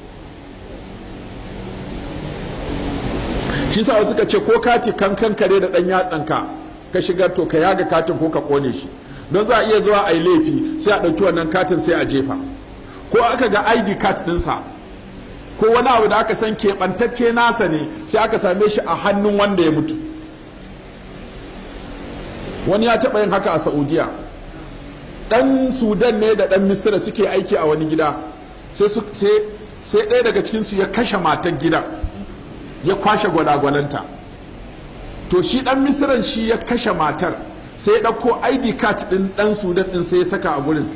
Shi sa suka ce ko kati kankan kare da ɗan yatsanka ka shigar, to ka yaga katin ko ka ƙone shi, don za a iya zuwa a yi laifi sai a ɗauki wannan katin sai a jefa. Ko aka ga ID card ɗinsa ko wani abu da aka san keɓantacce nasa ne, sai aka same shi a hannun wanda ya mutu. Wani ya taɓa yin haka a Saudiya, ɗan Sudan ne da ɗan Misira suke aiki a wani gida, sai ɗaya daga cikinsu ya kashe matar gidan, ya kwashe gwalagwalanta. To shi ɗan Misiran shi ya kashe matar, sai ya ɗauko ID card ɗin ɗan Sudan ɗin sai ya saka a gurin.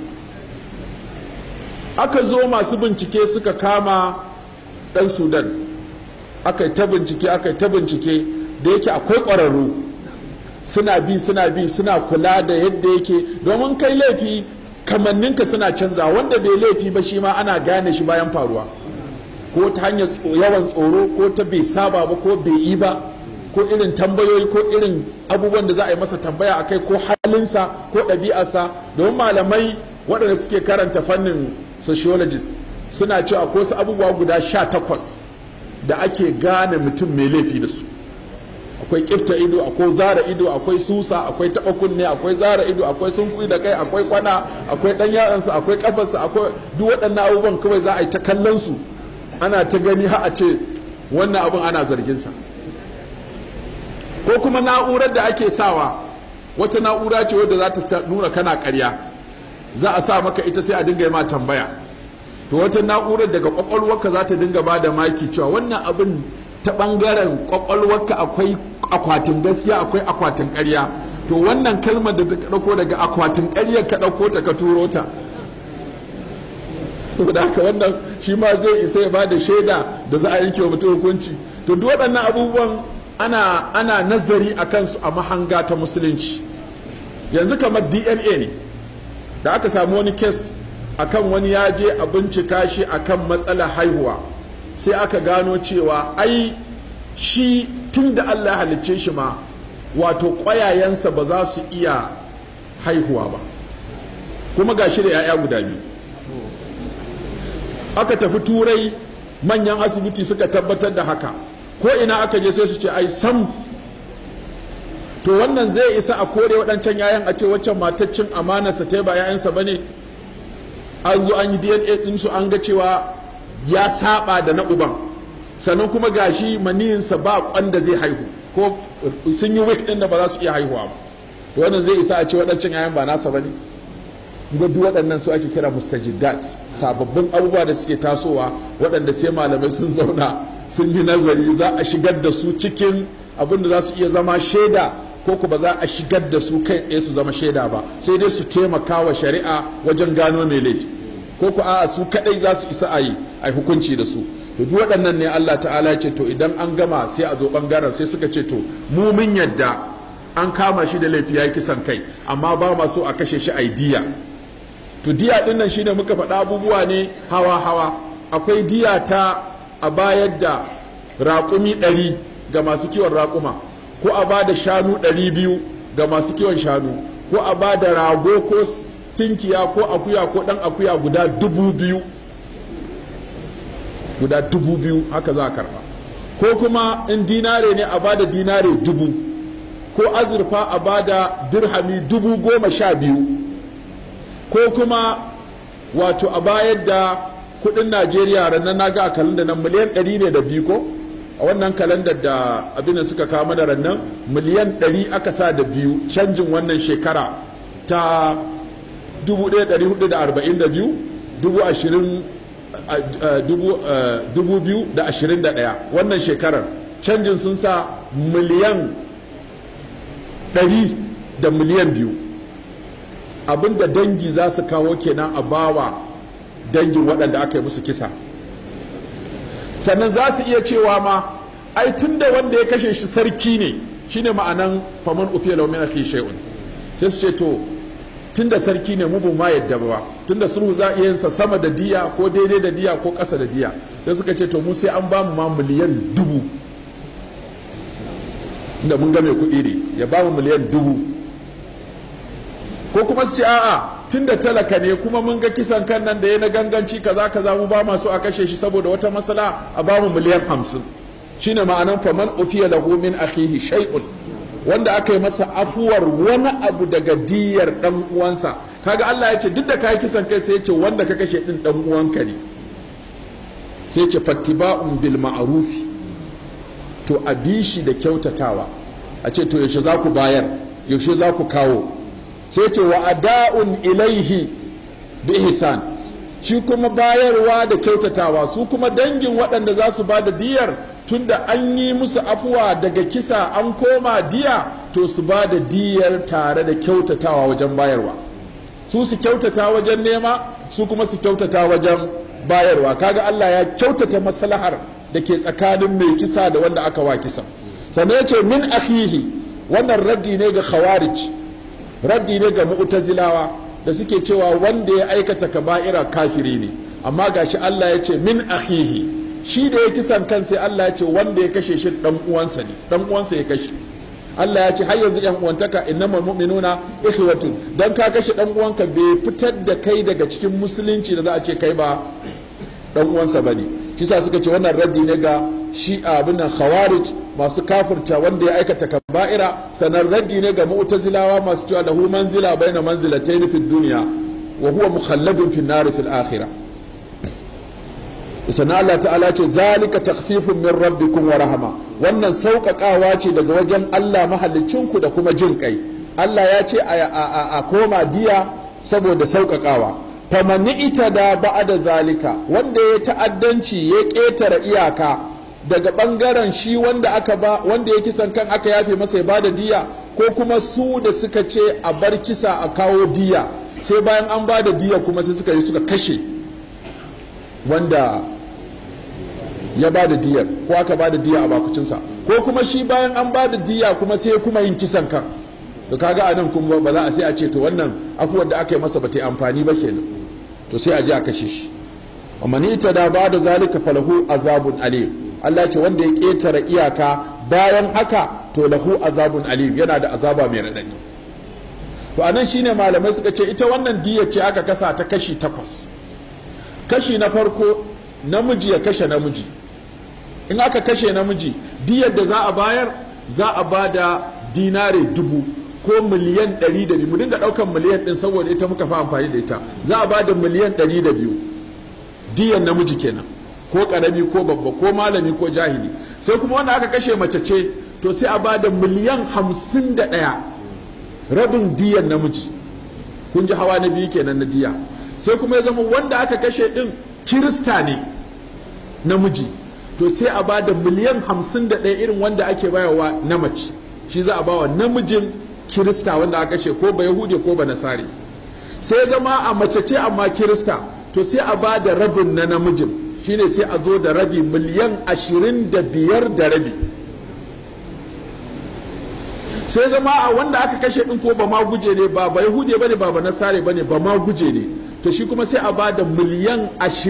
Aka zo masu bincike suka kama ɗan Sudan, aka yi ta bincike da yake akwai ƙwararru, suna bi suna kula da yadda yake, domin kai laifi kamanninka suna canza, wanda bai laifi ba shi ma ana gane shi bayan faruwa, ko ta hanyar yawan tsoro, ko ta bai saba ba ko bai yi ba, ko irin tambayoyi ko irin abubuwan da za a yi masa tambaya akai, ko halinsa ko ɗabi'arsa. Domin malamai waɗanda suke karanta fannin sociologist suna cewa akwai wasu abubuwa guda 18 da ake gane mutum mai laifi da su. Akwai kifta ido, akwai zara ido, akwai susa, akwai taɓa kunne, akwai zara ido, akwai sunkui da kai, akwai kwana, akwai ɗan yatsansa, akwai kafarsa, akwai duk waɗannan abubuwan kawai za a yi ta kallon su, ana ta gani har a ce wannan abin ana zarginsa. Ko kuma na'urar da ake sawa, wata na'ura ce wadda za ta nuna kana ƙarya, za a sa maka ita sai a dinga yi ma tambaya, to wata na'urar daga kwakwalwarka za ta dinga ba da maki cewa wannan abin ta ɓangaren kwakwalwarka akwai akwatin gaskiya akwai akwatin ƙarya, to wannan kalmar da ka ɗauko daga akwatin ƙaryar ka ɗauko ta ka turo ta. saboda haka wannan shi ma zai isa ya ba da shaida da za a yanke wa mutum hukunci. To duk waɗannan abubuwan ana nazari a kansu a mahanga ta musulunci. Yanzu kamar DNA ne, da aka samu wani kes akan wani ya je a bincika shi akan matsalar haihuwa, sai aka gano cewa ai shi tun da Allah halicce shi ma wato ƙwayayensa ba za su iya haihuwa ba, kuma ga shi da 'ya'ya guda biyu. Aka tafi turai, manyan asibiti suka tabbatar da haka, ko ina aka je sai su ce ai sam to wannan zai isa a kore waɗancan yayan a ce waccan mataccin amanarsa ta ba yayansa ba ne? An zo an yi DNA ɗinsu an ga cewa ya saba da na uban, sannan kuma gashi maniyinsa ba kwanda zai haihu, ko sun yi week ɗin da ba za su iya haihuwa ba, to wannan zai isa a ce waɗancan yayan ba nasa ba ne? Duk waɗannan su ake kira mustajiddat, sababbin abubuwa da suke tasowa waɗanda sai malamai sun zauna sun yi nazari za a shigar da su cikin abin da za su iya zama shaida, ko ba za a shigar da su kai tsaye su zama shaida ba, sai dai su taimaka wa shari'a wajen gano mai laifi, ko a'a su kadai za su isa a yi hukunci da su. To duk waɗannan ne Allah ta'ala ya ce to idan an gama sai a zo ɓangaren sai suka ce to mu mun yadda an kama shi da laifi ya yi kisan kai, amma ba ma so a kashe shi a diya. To diya ɗin nan shine muka faɗa abubuwa ne hawa-hawa. Akwai diya ta a bayar da raƙumi 100 ga masu kiwon raƙuma, ko a ba da shanu 200 ga masu kiwon shanu, ko a ba da rago ko tinkiya ko akuya ko ɗan akuya guda 2000, guda 2000 haka za a karɓa. Ko kuma in dinare ne a ba da dinare 1000, ko azurfa a ba da dirhami 12,000, ko kuma wato a bayar da kudin Najeriya ranar naga a kalanda nan miliyan 100 ne da biyu, ko a wannan kalandar da abin da suka kama da rannan miliyan 100 aka sa da biyu, canjin wannan shekara ta 1442 2021 wannan shekarar canjin sun sa miliyan 100 da miliyan 2, abinda dangi za su kawo kenan a bawa dangin waɗanda aka yi musu kisa. Sannan za su iya cewa ma ai tunda wanda ya kashe shi sarki ne, shine ma'anan faman ufiya lahu min akhi shay'un, sai su ce to tunda sarki ne mu bu ma yadda ba, tunda sulhu za a iya yinsa sama da diya ko daidai da diya ko ƙasa da diya, sai suka ce to mu sai an ba mu ma miliyan 1000, inda mun ga mai kuɗi ne ya ba mu miliyan 1000. Ko kuma su ce a'a tunda talaka ne kuma mun ga kisan kan nan da ya na ganganci kaza kaza mu ba masu a kashe shi saboda wata masala, a ba mu miliyan 50, shine ma'anan faman ufiya lahu min akhihi shay'un, wanda aka yi masa afuwar wani abu daga diyar dan uwansa. Kaga Allah ya ce duk da kai kisan kai sai ya ce wanda ka kashe din dan uwanka ne, sai ya ce fattiba'un bil ma'rufi, to a bi shi da kyautatawa, a ce to yaushe za ku bayar, yaushe za ku kawo, sai ce wa ada'un ilaihi bi ihsan, shi kuma bayarwa da kyautatawa. Su kuma dangin waɗanda za su ba da diyar, tunda an yi musu afuwa daga kisa an koma diya, to su ba da diyar tare da kyautatawa wajen bayarwa. Su kyautata wajen nema, su kuma su kyautata wajen bayarwa. Kaga Allah ya kyautata maslahar da ke tsakanin mai kisa da wanda aka wa kisa. Sannan ya ce min akhihi, wannan raddi ne ga khawarij, raddi ne ga mu'tazilawa da suke cewa wanda ya aikata kaba'ira kafiri ne, amma gashi Allah ya ce min akhihi, shi da ya kisan kan sai Allah ya ce wanda ya kashe shi dan uwansa ne, dan uwansa ya kashe. Allah ya ce har yanzu yan uwantaka innamal mu'minuna ikhwatun, dan ka kashe dan uwanka bai fitar da kai daga cikin musulunci da za a ce kai ba dan uwansa bane. Shi sa suka ce wannan raddi ne ga shi abin nan khawarij masu kafirta wanda ya aikata kaba'ira, sanan raddi ne ga mu'tazilawa masu cewa lahu manzila baina manzilatayn fid dunya wa huwa mukhalladun fin nar fil akhirah. Sannan Allah ta'ala ce zalika takhfifun min rabbikum wa rahama, wannan sauƙaƙawa ce daga wajen Allah mahallicinku da kuma jin kai. Allah ya ce a koma diya saboda sauƙaƙawa. faman itada ba'da zalika, wanda ya ta'addanci ya ƙetare iyaka daga ɓangaren shi wanda aka ba, wanda ya kisan kan aka yafe masa ya bada diya, ko kuma su da suka ce a bar kisa a kawo diya, sai bayan an bada diya kuma sai suka yi suka kashe wanda ya bada diyar, ko aka bada diya a bakucinsa, ko kuma shi bayan an bada diya kuma sai kuma yin kisan kan. To kaga anan kuma ba za a sai a ce to wannan afuwar da aka yi masa ba ta amfani ba kenan, to sai a je a kashe shi. wa man itada ba'da zalika falahu azabun alim, Allah ce wanda ya ƙetare iyaka bayan haka to lahu azabun alim, yana da azaba mai raɗaɗi. To anan shine malamai suka ce ita wannan diyar ce aka kasa ta kashi 8. Kashi na farko namiji ya kashe namiji, in aka kashe namiji diyar da za a bayar za a ba da dinare 1000 ko miliyan 102, mu dinga daukan miliyan din saboda ita muka fi amfani da ita, za a bada miliyan 102 diyan namiji kenan, ko karami ko babba ko malami ko jahili. Sai kuma wanda aka kashe mace ce, to sai a bada miliyan 51 rabin diyan namiji. Kun ji hawa na biyu kenan na diya. Sai kuma ya zama wanda aka kashe din kirista ne namiji, to sai a bada miliyan 51 irin wanda ake bayarwa na mace, shi za a bawa namijin kirista wanda aka kashe, ko ba yahudi ko ba nasari. Sai ya zama a mace ce amma kirista, to sai a bada rabin na namijin, shine sai a zo da rabi, miliyan 25 da rabi. Sai zama a wanda aka kashe din ko ba ma guje ne, ba yahudi bane ba nasare bane, ba ma guje ne, to shi kuma sai a bada miliyan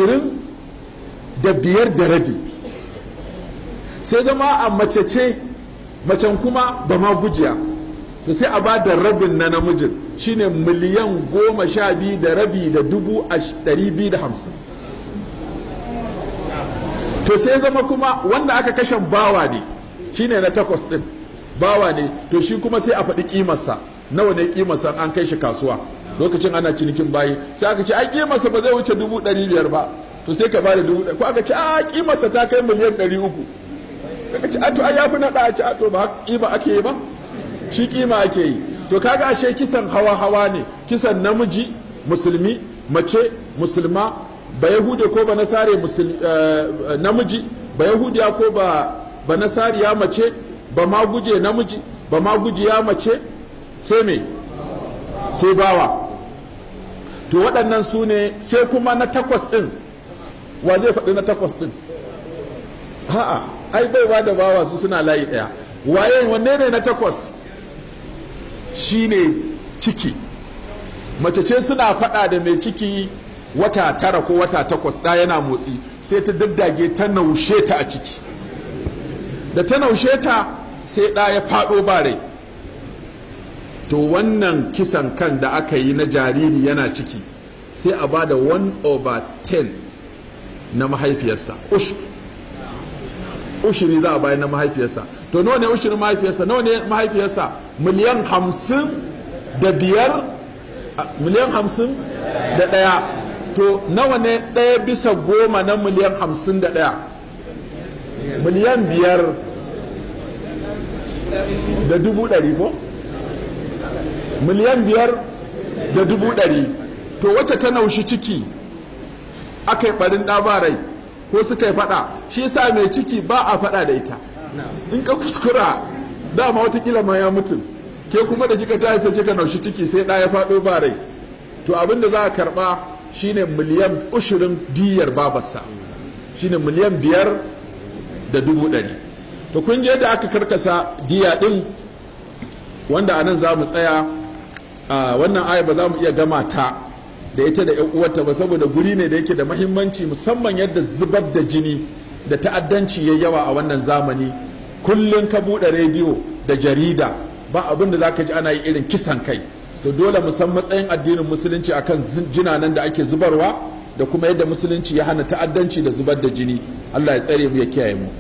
25 da rabi. Sai zama a mace ce, macen kuma ba ma gujiya, to sai a bada rabin na namijin, shine miliyan 12 da rabi da 250. To sai zama kuma wanda aka kashe bawa ne, shine na 8 din, bawa ne, to shi kuma sai a faɗi kimarsa, nawa ne kimarsa an kai shi kasuwa, lokacin ana cinikin bayi, sai aka ce ai kimarsa ba zai wuce 500 ba, to sai ka ba da 1000, ko aka ce a kimarsa ta kai miliyan 300, aka ce a to ai yafi naɗa, a ce a to ba kima ake yi ba, shi kima ake yi. To kaga ashe kisan hawa ne, kisan namiji musulmi, mace musulma, ba yahude ko ba nasare namiji, ba yahudiya ko ba nasariya mace, ba ma guje namiji, ba ma gujiya mace, sai me, sai bawa. To waɗannan su ne. Sai kuma na 8 ɗin, wa zai faɗi na 8 ɗin? A'a, ai baiwa da bawa su suna layi ɗaya. Waye, wanne ne na 8? Shi ne ciki. Mace ce suna faɗa da mai ciki wata 9 ko wata 8, ɗaya yana motsi, sai ta daddage ta naushe ta a ciki. Da ta naushe ta sai ɗa ya faɗo ba rai. To wannan kisan kan da aka yi na jariri yana ciki, sai a bada 1/10 na mahaifiyarsa, ushiri za a bayar na mahaifiyarsa. To nawa ne ushirin mahaifiyarsa? Nawa ne mahaifiyarsa? miliyan 55, miliyan 51. To nawa ne 1/10 na miliyan 51? miliyan 5 da 100,000 ko? miliyan 5 da 100,000. To wacce ta naushi ciki aka yi barin ɗabarai ko suka yi fada, shi sa mai ciki ba a fada da ita. In ka kuskura dama watakila ma ya mutu, ke kuma da kika tayi sai kika naushi ciki sai ɗaya faɗo ba rai, to abin da za a karɓa shine miliyan 20 diyar babarsa, shine miliyan 5 da 100,000. To kun je da aka karkasa diya din, wanda anan za mu tsaya. Wannan aya ba za mu iya gama ta da ita da 'yan uwarta ba, saboda guri ne da yake da mahimmanci, musamman yadda zubar da jini da ta'addanci ya yawa a wannan zamani. Kullum ka buɗe rediyo da jarida ba abin da za ka ji ana yi irin kisan kai. To dole mu san matsayin addinin musulunci akan jinanan da ake zubarwa, da kuma yadda musulunci ya hana ta'addanci da zubar da jini. Allah ya tsare mu, ya kiyaye mu.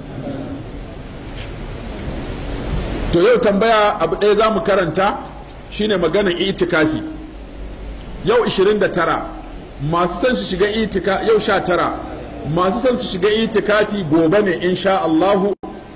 To yau tambaya abu ɗaya za mu karanta, shine maganar itikafi. Yau 29 masu son su shiga itikafi, yau 19 masu son su shiga itikafi gobe ne insha Allahu.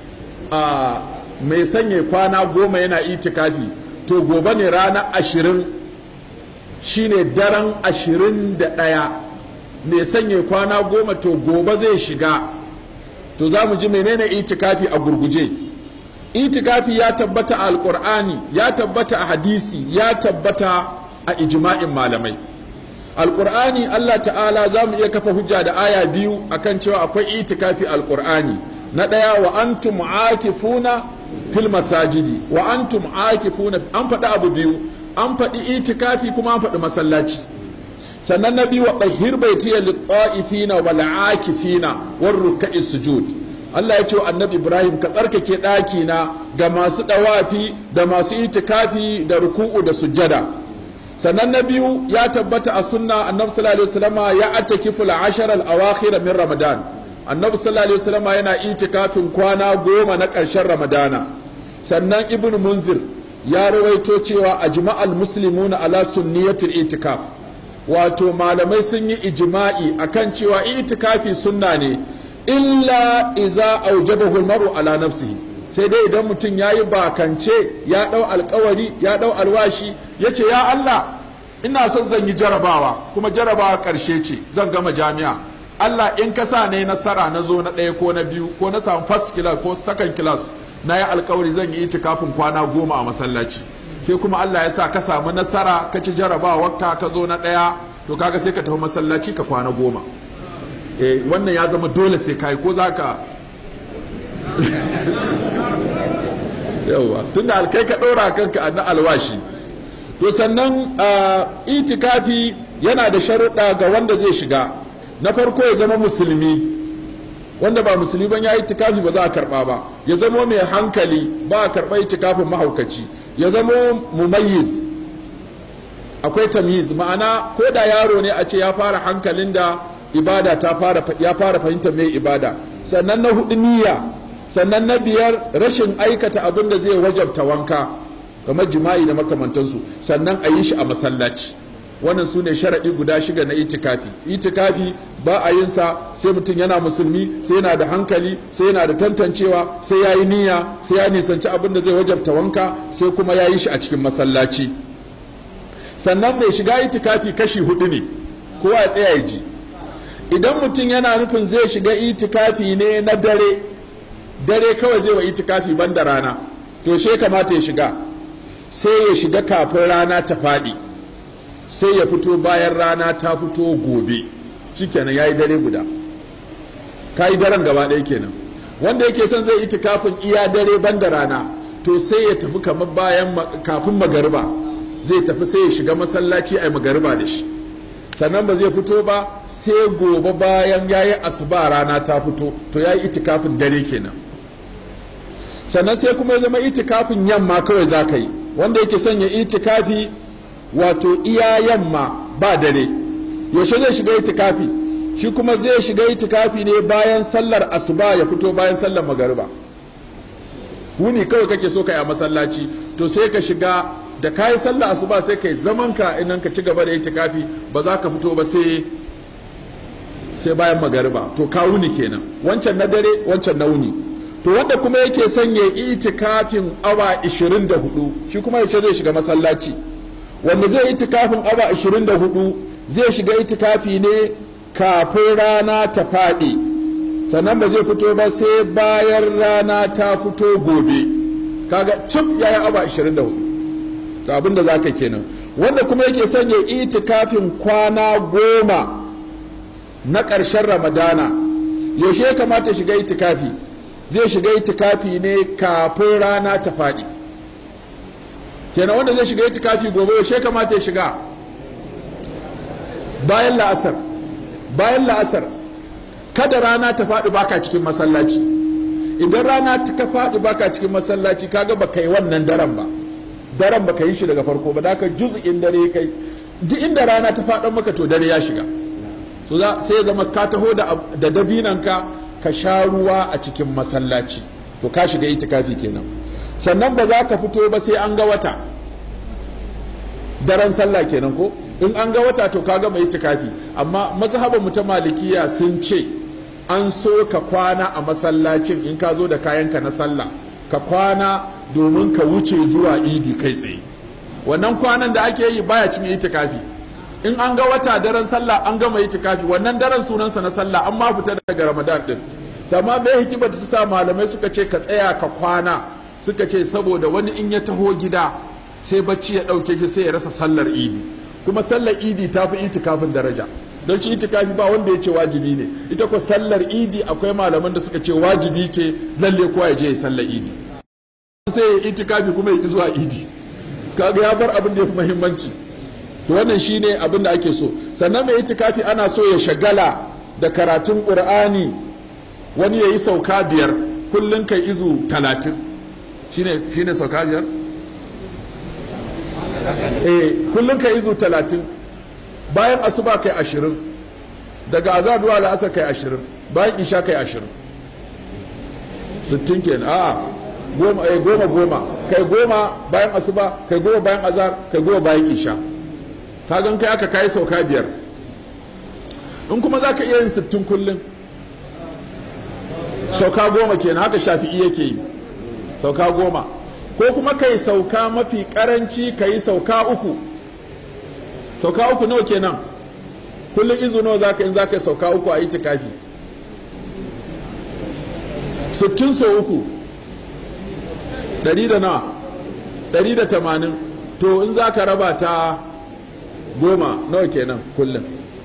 Mai sanya kwana 10 yana itikafi, to gobe ne ranar 20, shine daren 21. Mai sanya kwana 10 to gobe zai shiga. To za mu ji menene itikafi a gurguje. Itikafi ya tabbata a alkur'ani, ya tabbata a hadisi, ya tabbata a ijma'in malamai. Alkur'ani Allah ta'ala za mu iya kafa hujja da aya 2 akan cewa akwai itikafi alkur'ani. Na ɗaya, wa antum aakifuna fil masajidi, wa antum aakifuna, an faɗi abu 2, an faɗi itikafi kuma an faɗi masallaci. Sannan na biyu, wa tahhir baitiya lit-ta'ifina wal aakifina war ruk'i sujud. Allah ya ce wa annabi Ibrahim, ka tsarkake ɗakina ga masu ɗawafi da masu itikafi da ruku'u da sujjada. Sannan na biyu, ya tabbata a sunna annabi sallallahu alaihi wasallama ya atakifu al-ashara al-awakhir min Ramadan. Annabi sallallahu alaihi wasallama yana itikafin kwana 10 na ƙarshen Ramadana. Sannan Ibn Munzir ya rawaito cewa ajma'al muslimuna ala sunniyatil itikaf, wato malamai sun yi ijma'i akan cewa itikafi sunna ne illa iza aujabahu al-mar'u ala nafsihi, sai dai idan mutum yayi bakance, ya dau alkawari, ya dau alwashi, yace ya Allah ina son zan yi jarabawa, kuma jarabawa karshe ce, zan gama jami'a, Allah in ka sa ne nasara na zo na ɗaya ko na biyu ko na samu first class ko second class, na yi alkawari zan yi itikafin kwana 10 a masallaci, sai kuma Allah ya sa ka samu nasara ka ci jarabawa ka zo na ɗaya, to kaga sai ka tafi masallaci ka kwana 10. Wannan ya zama dole sai kai ko zaka yawa tunda alkai ka ɗora kanka na alwashi. To sannan itikafi yana da sharuɗa ga wanda zai shiga. Na farko ya zama musulmi, wanda ba musulmi ban ya yi itikafi ba za a karɓa ba. Ya zama mai hankali, ba a karɓa itikafin mahaukaci. Ya zama mumayyiz, akwai tamyiz, ma'ana ko da yaro ne a ce ya fara hankalin da ibada ya fara fahimtar mai ibada. Sannan na hudu niyya, sannan na biyar rashin aikata abin da zai wajabta wanka kamar jima'i da makamantansu, sannan a yi shi a masallaci. Wannan su ne sharaɗi guda 6 na itikafi. Itikafi ba a yin sa sai mutum yana musulmi, sai yana da hankali, sai yana da tantancewa, sai ya yi niyya, sai ya nisanci abin da zai wajabta wanka, sai kuma ya yi shi a cikin masallaci. Sannan mai shiga itikafi kashi 4 ne, kowa ya tsaya ya ji. Idan mutum yana nufin zai shiga itikafi ne na dare kawai zai wa itikafi banda rana, to she kamata ya shiga, sai ya shiga kafin rana ta faɗi, sai ya fito bayan rana ta fito gobe, shikenan yayi dare guda, kai daren gaba ɗaya kenan. Wanda yake son zai itikafin iya dare banda rana, to sai ya tafi kamar kafin magariba, zai tafi sai ya shiga masallaci ai magariba da shi, sannan ba zai fito ba sai gobe bayan yayi asuba rana ta fito, to yayi itikafin dare kenan. Sannan sai kuma ya zama itikafin yamma kawai za ka yi, wanda yake son ya itikafi wato iya yamma ba dare, yaushe zai shiga itikafi? Shi kuma zai shiga itikafi ne bayan sallar asuba ya fito bayan sallar magariba. Wuni kawai kake so ka yi a masallaci, to sai ka shiga da kayi sallar asuba sai ka yi zaman ka inan ka ci gaba da itikafi, ba za ka fito ba sai bayan magariba, to ka wuni kenan, wancan na dare wancan na wuni. To wanda kuma yake son ya itikafin awa 24, shi kuma yaushe zai shiga masallaci? Wanda zai itikafin awa 24 zai shiga itikafi ne kafin rana ta faɗi, sannan ba zai fito ba sai bayan rana ta fito gobe, kaga cif yayi awa 24. To abinda zaka kenan. Wanda kuma yake son ya itikafin kwana 10 na ƙarshen Ramadana, yaushe ya kamata shiga itikafi? Zai shiga itikafi ne kafin rana ta faɗi. Kenan wanda zai shiga itikafi gobe yaushe kamata ya shiga? Bayan la'asar. Kada rana ta faɗi baka cikin masallaci. Idan rana ta faɗi baka cikin masallaci, kaga baka yi wannan daren baka yi shi daga farko ba, da ka juz'in dare kai. Duk inda rana ta faɗan maka to dare ya shiga. So sai zama ka taho da dabinanka ka sha ruwa a cikin masallaci, to ka shiga itikafi kenan. Sannan ba za ka fito ba sai an ga wata, daren sallah kenan ko in an ga wata to ka gama itikafi. Amma mazhaban mu ta malikiya sun ce an so ka kwana a masallacin in ka zo da kayanka na sallah, ka kwana domin ka wuce zuwa idi kai tsaye. Wannan kwanan da ake yi baya cin itikafi. In an ga wata daren sallah an gama itikafi, wannan daren sunansa na sallah, an ma fita daga Ramadan din. Amma me hikimar da ta sa malamai suka ce ka tsaya ka kwana, suka ce saboda wani in ya taho gida sai bacci ya dauke shi sai ya rasa sallar idi, kuma sallar idi ta fi itikafin daraja, don shi itikafi ba wanda ya ce wajibi ne, ita ko sallar idi akwai malaman da suka ce wajibi ce, lalle kowa ya je ya sallar idi. Sai ya itikafi kuma ya ki zuwa idi, kaga ya bar abin da ya fi muhimmanci. To wannan shine abin da ake so. Sannan mai itikafi ana so ya shagala da karatun Qur'ani, wani yayi sauka 5 kullun kai izu 30, shine sauka 5. Kullun kai izu 30, bayan asuba kai 20, daga azhar zuwa al'asar kai 20, bayan isha kai 20, 60 kenan. goma kai 10 bayan asuba kai 10 bayan azhar kai 10 bayan isha ka gan kai aka kai sauka 5 in kuma zaka iya yin 60 kullun sauka 10 kenan haka Shafi'i yake yi sauka 10 ko kuma kai sauka mafi karanci kai sauka 3 sauka 3 nawa kenan kullun izu nawa zaka in zaka sauka 3 a itikafi 60 sau 3 100 da nawa 180 to in za ka raba ta 10 nawa kenan kullum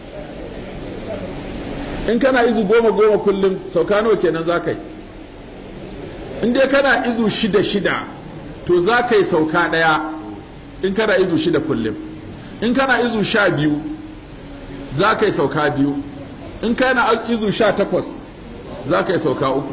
in kana izu 10 kullum sauka nawa kenan za ka yi in dai kana izu 6 to za ka yi sauka 1 in kana izu 6 kullum in kana izu 12 za ka yi sauka 2 in kana izu 18 za ka yi sauka 3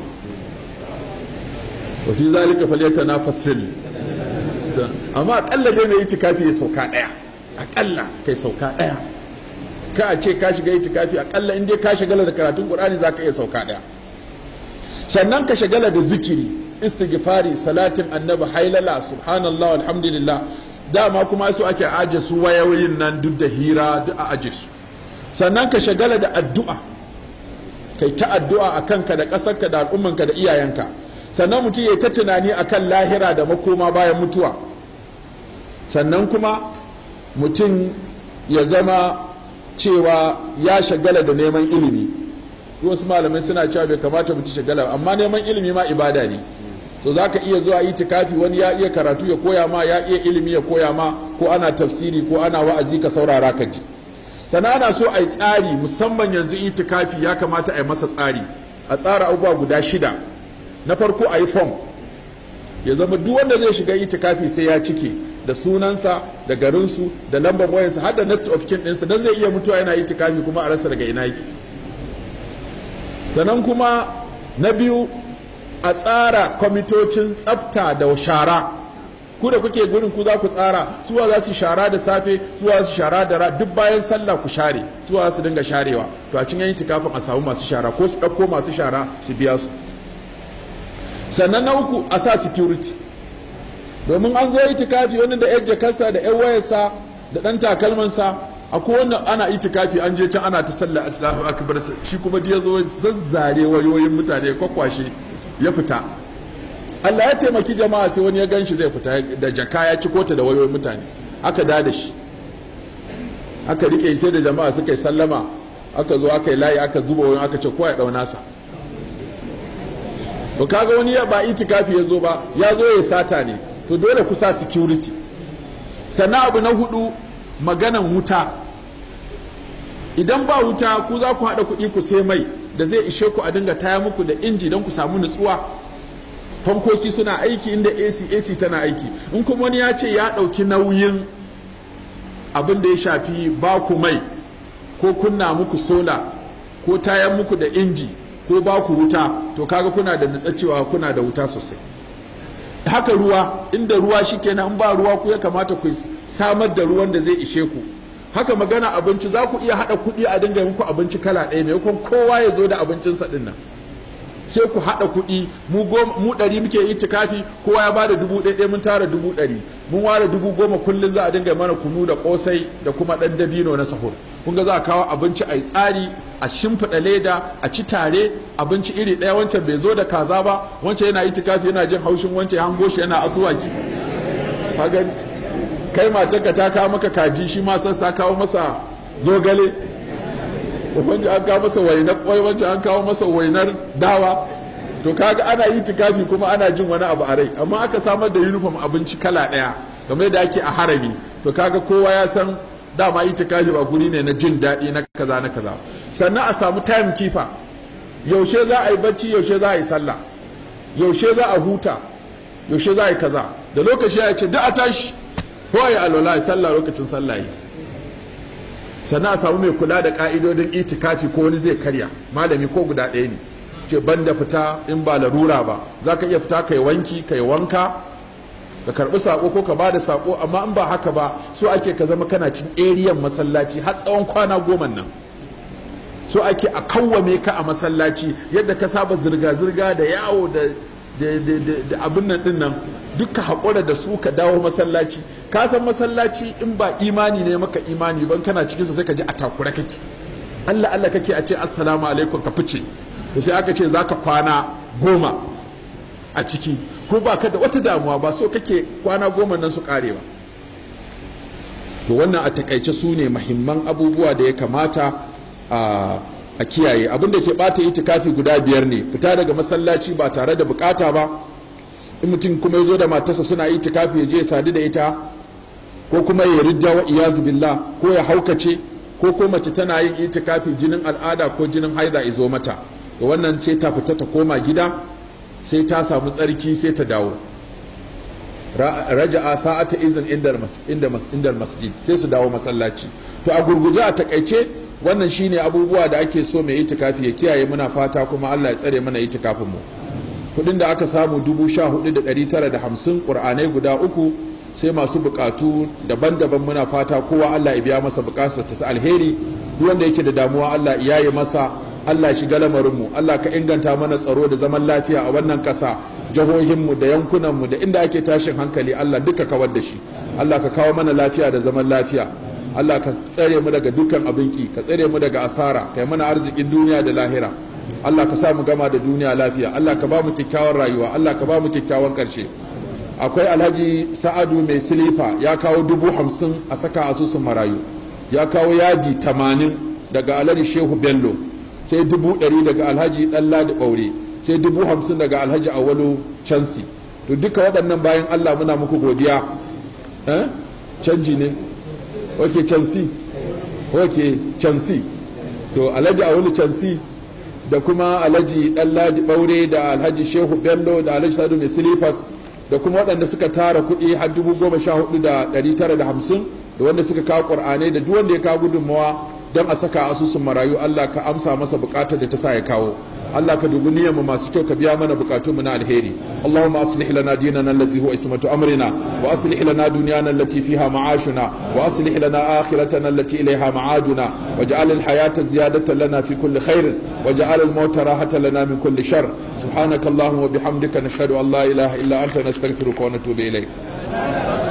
wafi zalika falyatanafasil amma akalla dai mai itikafi ya sauka 1 akalla kai sauka 1 ka a ce ka shiga itikafi akalla in dai ka shagala da karatun Qur'ani zaka iya sauka 1 sannan ka shagala da zikiri istighfari salatin annabi hailala subhanallah alhamdulillah dama kuma su ake aje su wayoyin nan duk da hira duk a aje su sannan ka shagala da addu'a kai ta addu'a akan ka da kasarka da al'ummanka da iyayenka sannan mutum ya ta tunani akan lahira da makoma bayan mutuwa sannan kuma mutum ya zama cewa ya shagala da neman ilimi wasu malamai suna cewa bai kamata mutum shagala amma neman ilimi ma ibada ne so za ka iya zuwa itikafi wani ya iya karatu ya koya ma ya iya ilimi ya koya ma ko ana tafsiri ko ana wa'azi ka saurara ka ji sannan ana so a yi tsari musamman yanzu itikafi ya kamata a yi masa tsari a tsara abubuwa guda 6 na farko a yi form ya zama duk wanda zai shiga itikafi sai ya cike da sunansa da garinsu da lambar wayansa har da next of kin ɗinsa don zai iya mutuwa yana itikafi kuma a rasa daga ina yake sannan kuma na biyu a tsara kwamitocin tsafta da shara ku da kuke gurin ku za ku tsara suwa za su shara da safe suwa za su shara da duk bayan sallah ku share suwa za su dinga sharewa to a cikin itikafin a samu masu shara ko su ɗauko masu shara su biya su sannan na uku a sa security domin an zo itikafi wani da yan jakarsa da yan wayarsa da ɗan takalmansa a kowane ana itikafi an je can ana ta sallah Allahu akbar shi kuma da ya zo zazzare wayoyin mutane kwakwashe ya fita Allah ya taimaki jama'a sai wani ya gan shi zai fita da jaka ya ci kota da wayoyin mutane aka da shi aka rike sai da jama'a suka yi sallama aka zo aka yi layi aka zuba wayoyin aka ce kowa ya ɗau nasa to kaga wani ya ba itikafi ya zo ba ya zo ya sata ne to dole ku sa security sannan abu na 4 maganan wuta idan ba wuta ku za ku haɗa kuɗi ku sai mai da zai ishe ku a dinga taya muku da inji don ku samu nutsuwa fankoki suna aiki inda AC tana aiki in kuma wani ya ce ya ɗauki nauyin abin da ya shafi ba ku mai ko kunna muku sola ko tayan muku da inji ko ba ku wuta to kaga kuna da nutsacewa kuna da wuta sosai haka ruwa inda ruwa shikenan in ba ruwa ku ya kamata ku samar da ruwan da zai ishe ku haka magana abinci za ku iya haɗa kuɗi a dinga muku abinci kala ɗaya maimakon kowa ya zo da abincinsa ɗin nan sai ku haɗa kuɗi mu 100 muke itikafi kowa ya bada 1000 mun tara 100 mun ware 10,000 kullum za a dinga mana kunu da ƙosai da kuma ɗan dabino na sahur kun ga za a kawo abinci a yi tsari a shimfiɗa leda a ci tare abinci iri ɗaya wancan bai zo da kaza ba wancan yana itikafi yana jin haushin wancan ya hango shi yana asuwaki kai matarka ta kawo maka kaji shi ma sassa kawo masa zogale wancan an kawo masa wainar kwai wancan an kawo masa wainar dawa to kaga ana yi tikafi kuma ana jin wani abu a rai amma aka samar da uniform abinci kala daya kamar yadda ake a harami to kaga kowa ya san dama yi tikafi ba guri ne na jin daɗi na kaza na kaza sannan a samu time keeper yaushe za a yi bacci yaushe za a yi sallah yaushe za a huta yaushe za a yi kaza da lokaci ya ce da a tashi ko a yi alwala ya sallah lokacin sallah yi sannan a samu mai kula da ka'idodin itikafi ko wani zai karya malami ko guda ɗaya ne ce banda fita in ba larura ba za ka iya fita kai wanki kai wanka ka karɓi sako ko ka ba da sako amma in ba haka ba so ake ka zama kana cin eriyan masallaci har tsawon kwana 10 nan so ake a kawwame ka a masallaci yadda ka saba zirga-zirga da yawo da abin nan din nan duka haƙura da su ka dawo masallaci. Ka san masallaci in ba imani ne maka imani ban kana cikinsa sai ka ji a takura kake, Allah Allah kake a ce assalamu alaikum ka fice, to sai aka ce za ka kwana 10 a ciki ko ba ka da wata damuwa ba, so kake kwana 10 nan su kare ba. To wannan a takaice su ne mahimman abubuwa da ya kamata a kiyaye. Abin da ke bata itikafi guda 5 ne: fita daga masallaci ba tare da bukata ba, in mutum kuma ya zo da matarsa suna itikafi ya je ya sadu da ita, ko kuma ya ridda wa iyazu billah, ko ya haukace, ko mace tana yin itikafi jinin al'ada ko jinin haida izo mata, to wannan sai ta fita ta koma gida, sai ta samu tsarki sai ta dawo. Raja'a sa'ata izin inda masjid, sai su dawo masallaci. To a gurguje a takaice wannan shine abubuwa da ake so mai itikafi ya kiyaye. Muna fata kuma Allah ya tsare mana itikafin mu. Kudin da aka samu 14,950, Qur'anai guda 3, sai masu bukatu daban-daban. Muna fata kowa Allah ya biya masa bukatarsa ta alheri. Duk wanda yake da damuwa Allah ya yi masa, Allah shiga lamarinmu, Allah ka inganta mana tsaro da zaman lafiya a wannan ƙasa, jihohinmu da yankunanmu da inda ake tashin hankali, Allah duka kawar da shi. Allah ka kawo mana lafiya da zaman lafiya. Allah ka tsare mu daga dukkan abinki, ka tsare mu daga asara, kai mana arzikin duniya da lahira. Allah ka sa mu gama da duniya lafiya. Allah ka ba mu kyakkyawan rayuwa, Allah ka ba mu kyakkyawan ƙarshe. Akwai Alhaji Sa'adu mai silifa ya kawo 50,000 a saka asusun marayu, ya kawo yadi 80 daga Alhaji Shehu Bello, sai 100 daga Alhaji Ɗanladi Ɓaure, sai 50,000 daga Alhaji Awalu Cansi. To duka waɗannan bayan Allah muna muku godiya. Canji ne? Ok, Cansi. Ok, Cansi. To Alhaji Awalu Cansi da kuma Alhaji Ɗanladi Ɓaure da Alhaji Shehu Bello da Alhaji Sa'adu mai silifas, da kuma waɗanda suka tara kuɗi har 14,950, da wanda suka kawo ƙur'anai, da duk wanda ya kawo gudunmawa don a saka asusun marayu. Allah ka amsa masa bukatar da ta sa ya kawo. Allah ka dubi niyyarmu masu kyau, ka biya mana bukatunmu na alheri. Allahumma aslih lana dinana allazi huwa ismatu amrina, wa aslih lana dunyana allati fiha ma'ashuna, wa aslih lana akhiratana allati ilayha ma'aduna, waj'al al-hayata ziyadatan lana fi kulli khair, waj'al al-mauta rahatan lana min kulli shar. Subhanakallahumma wa bihamdika nashhadu an la ilaha illa anta nastaghfiruka wa natubu ilayk.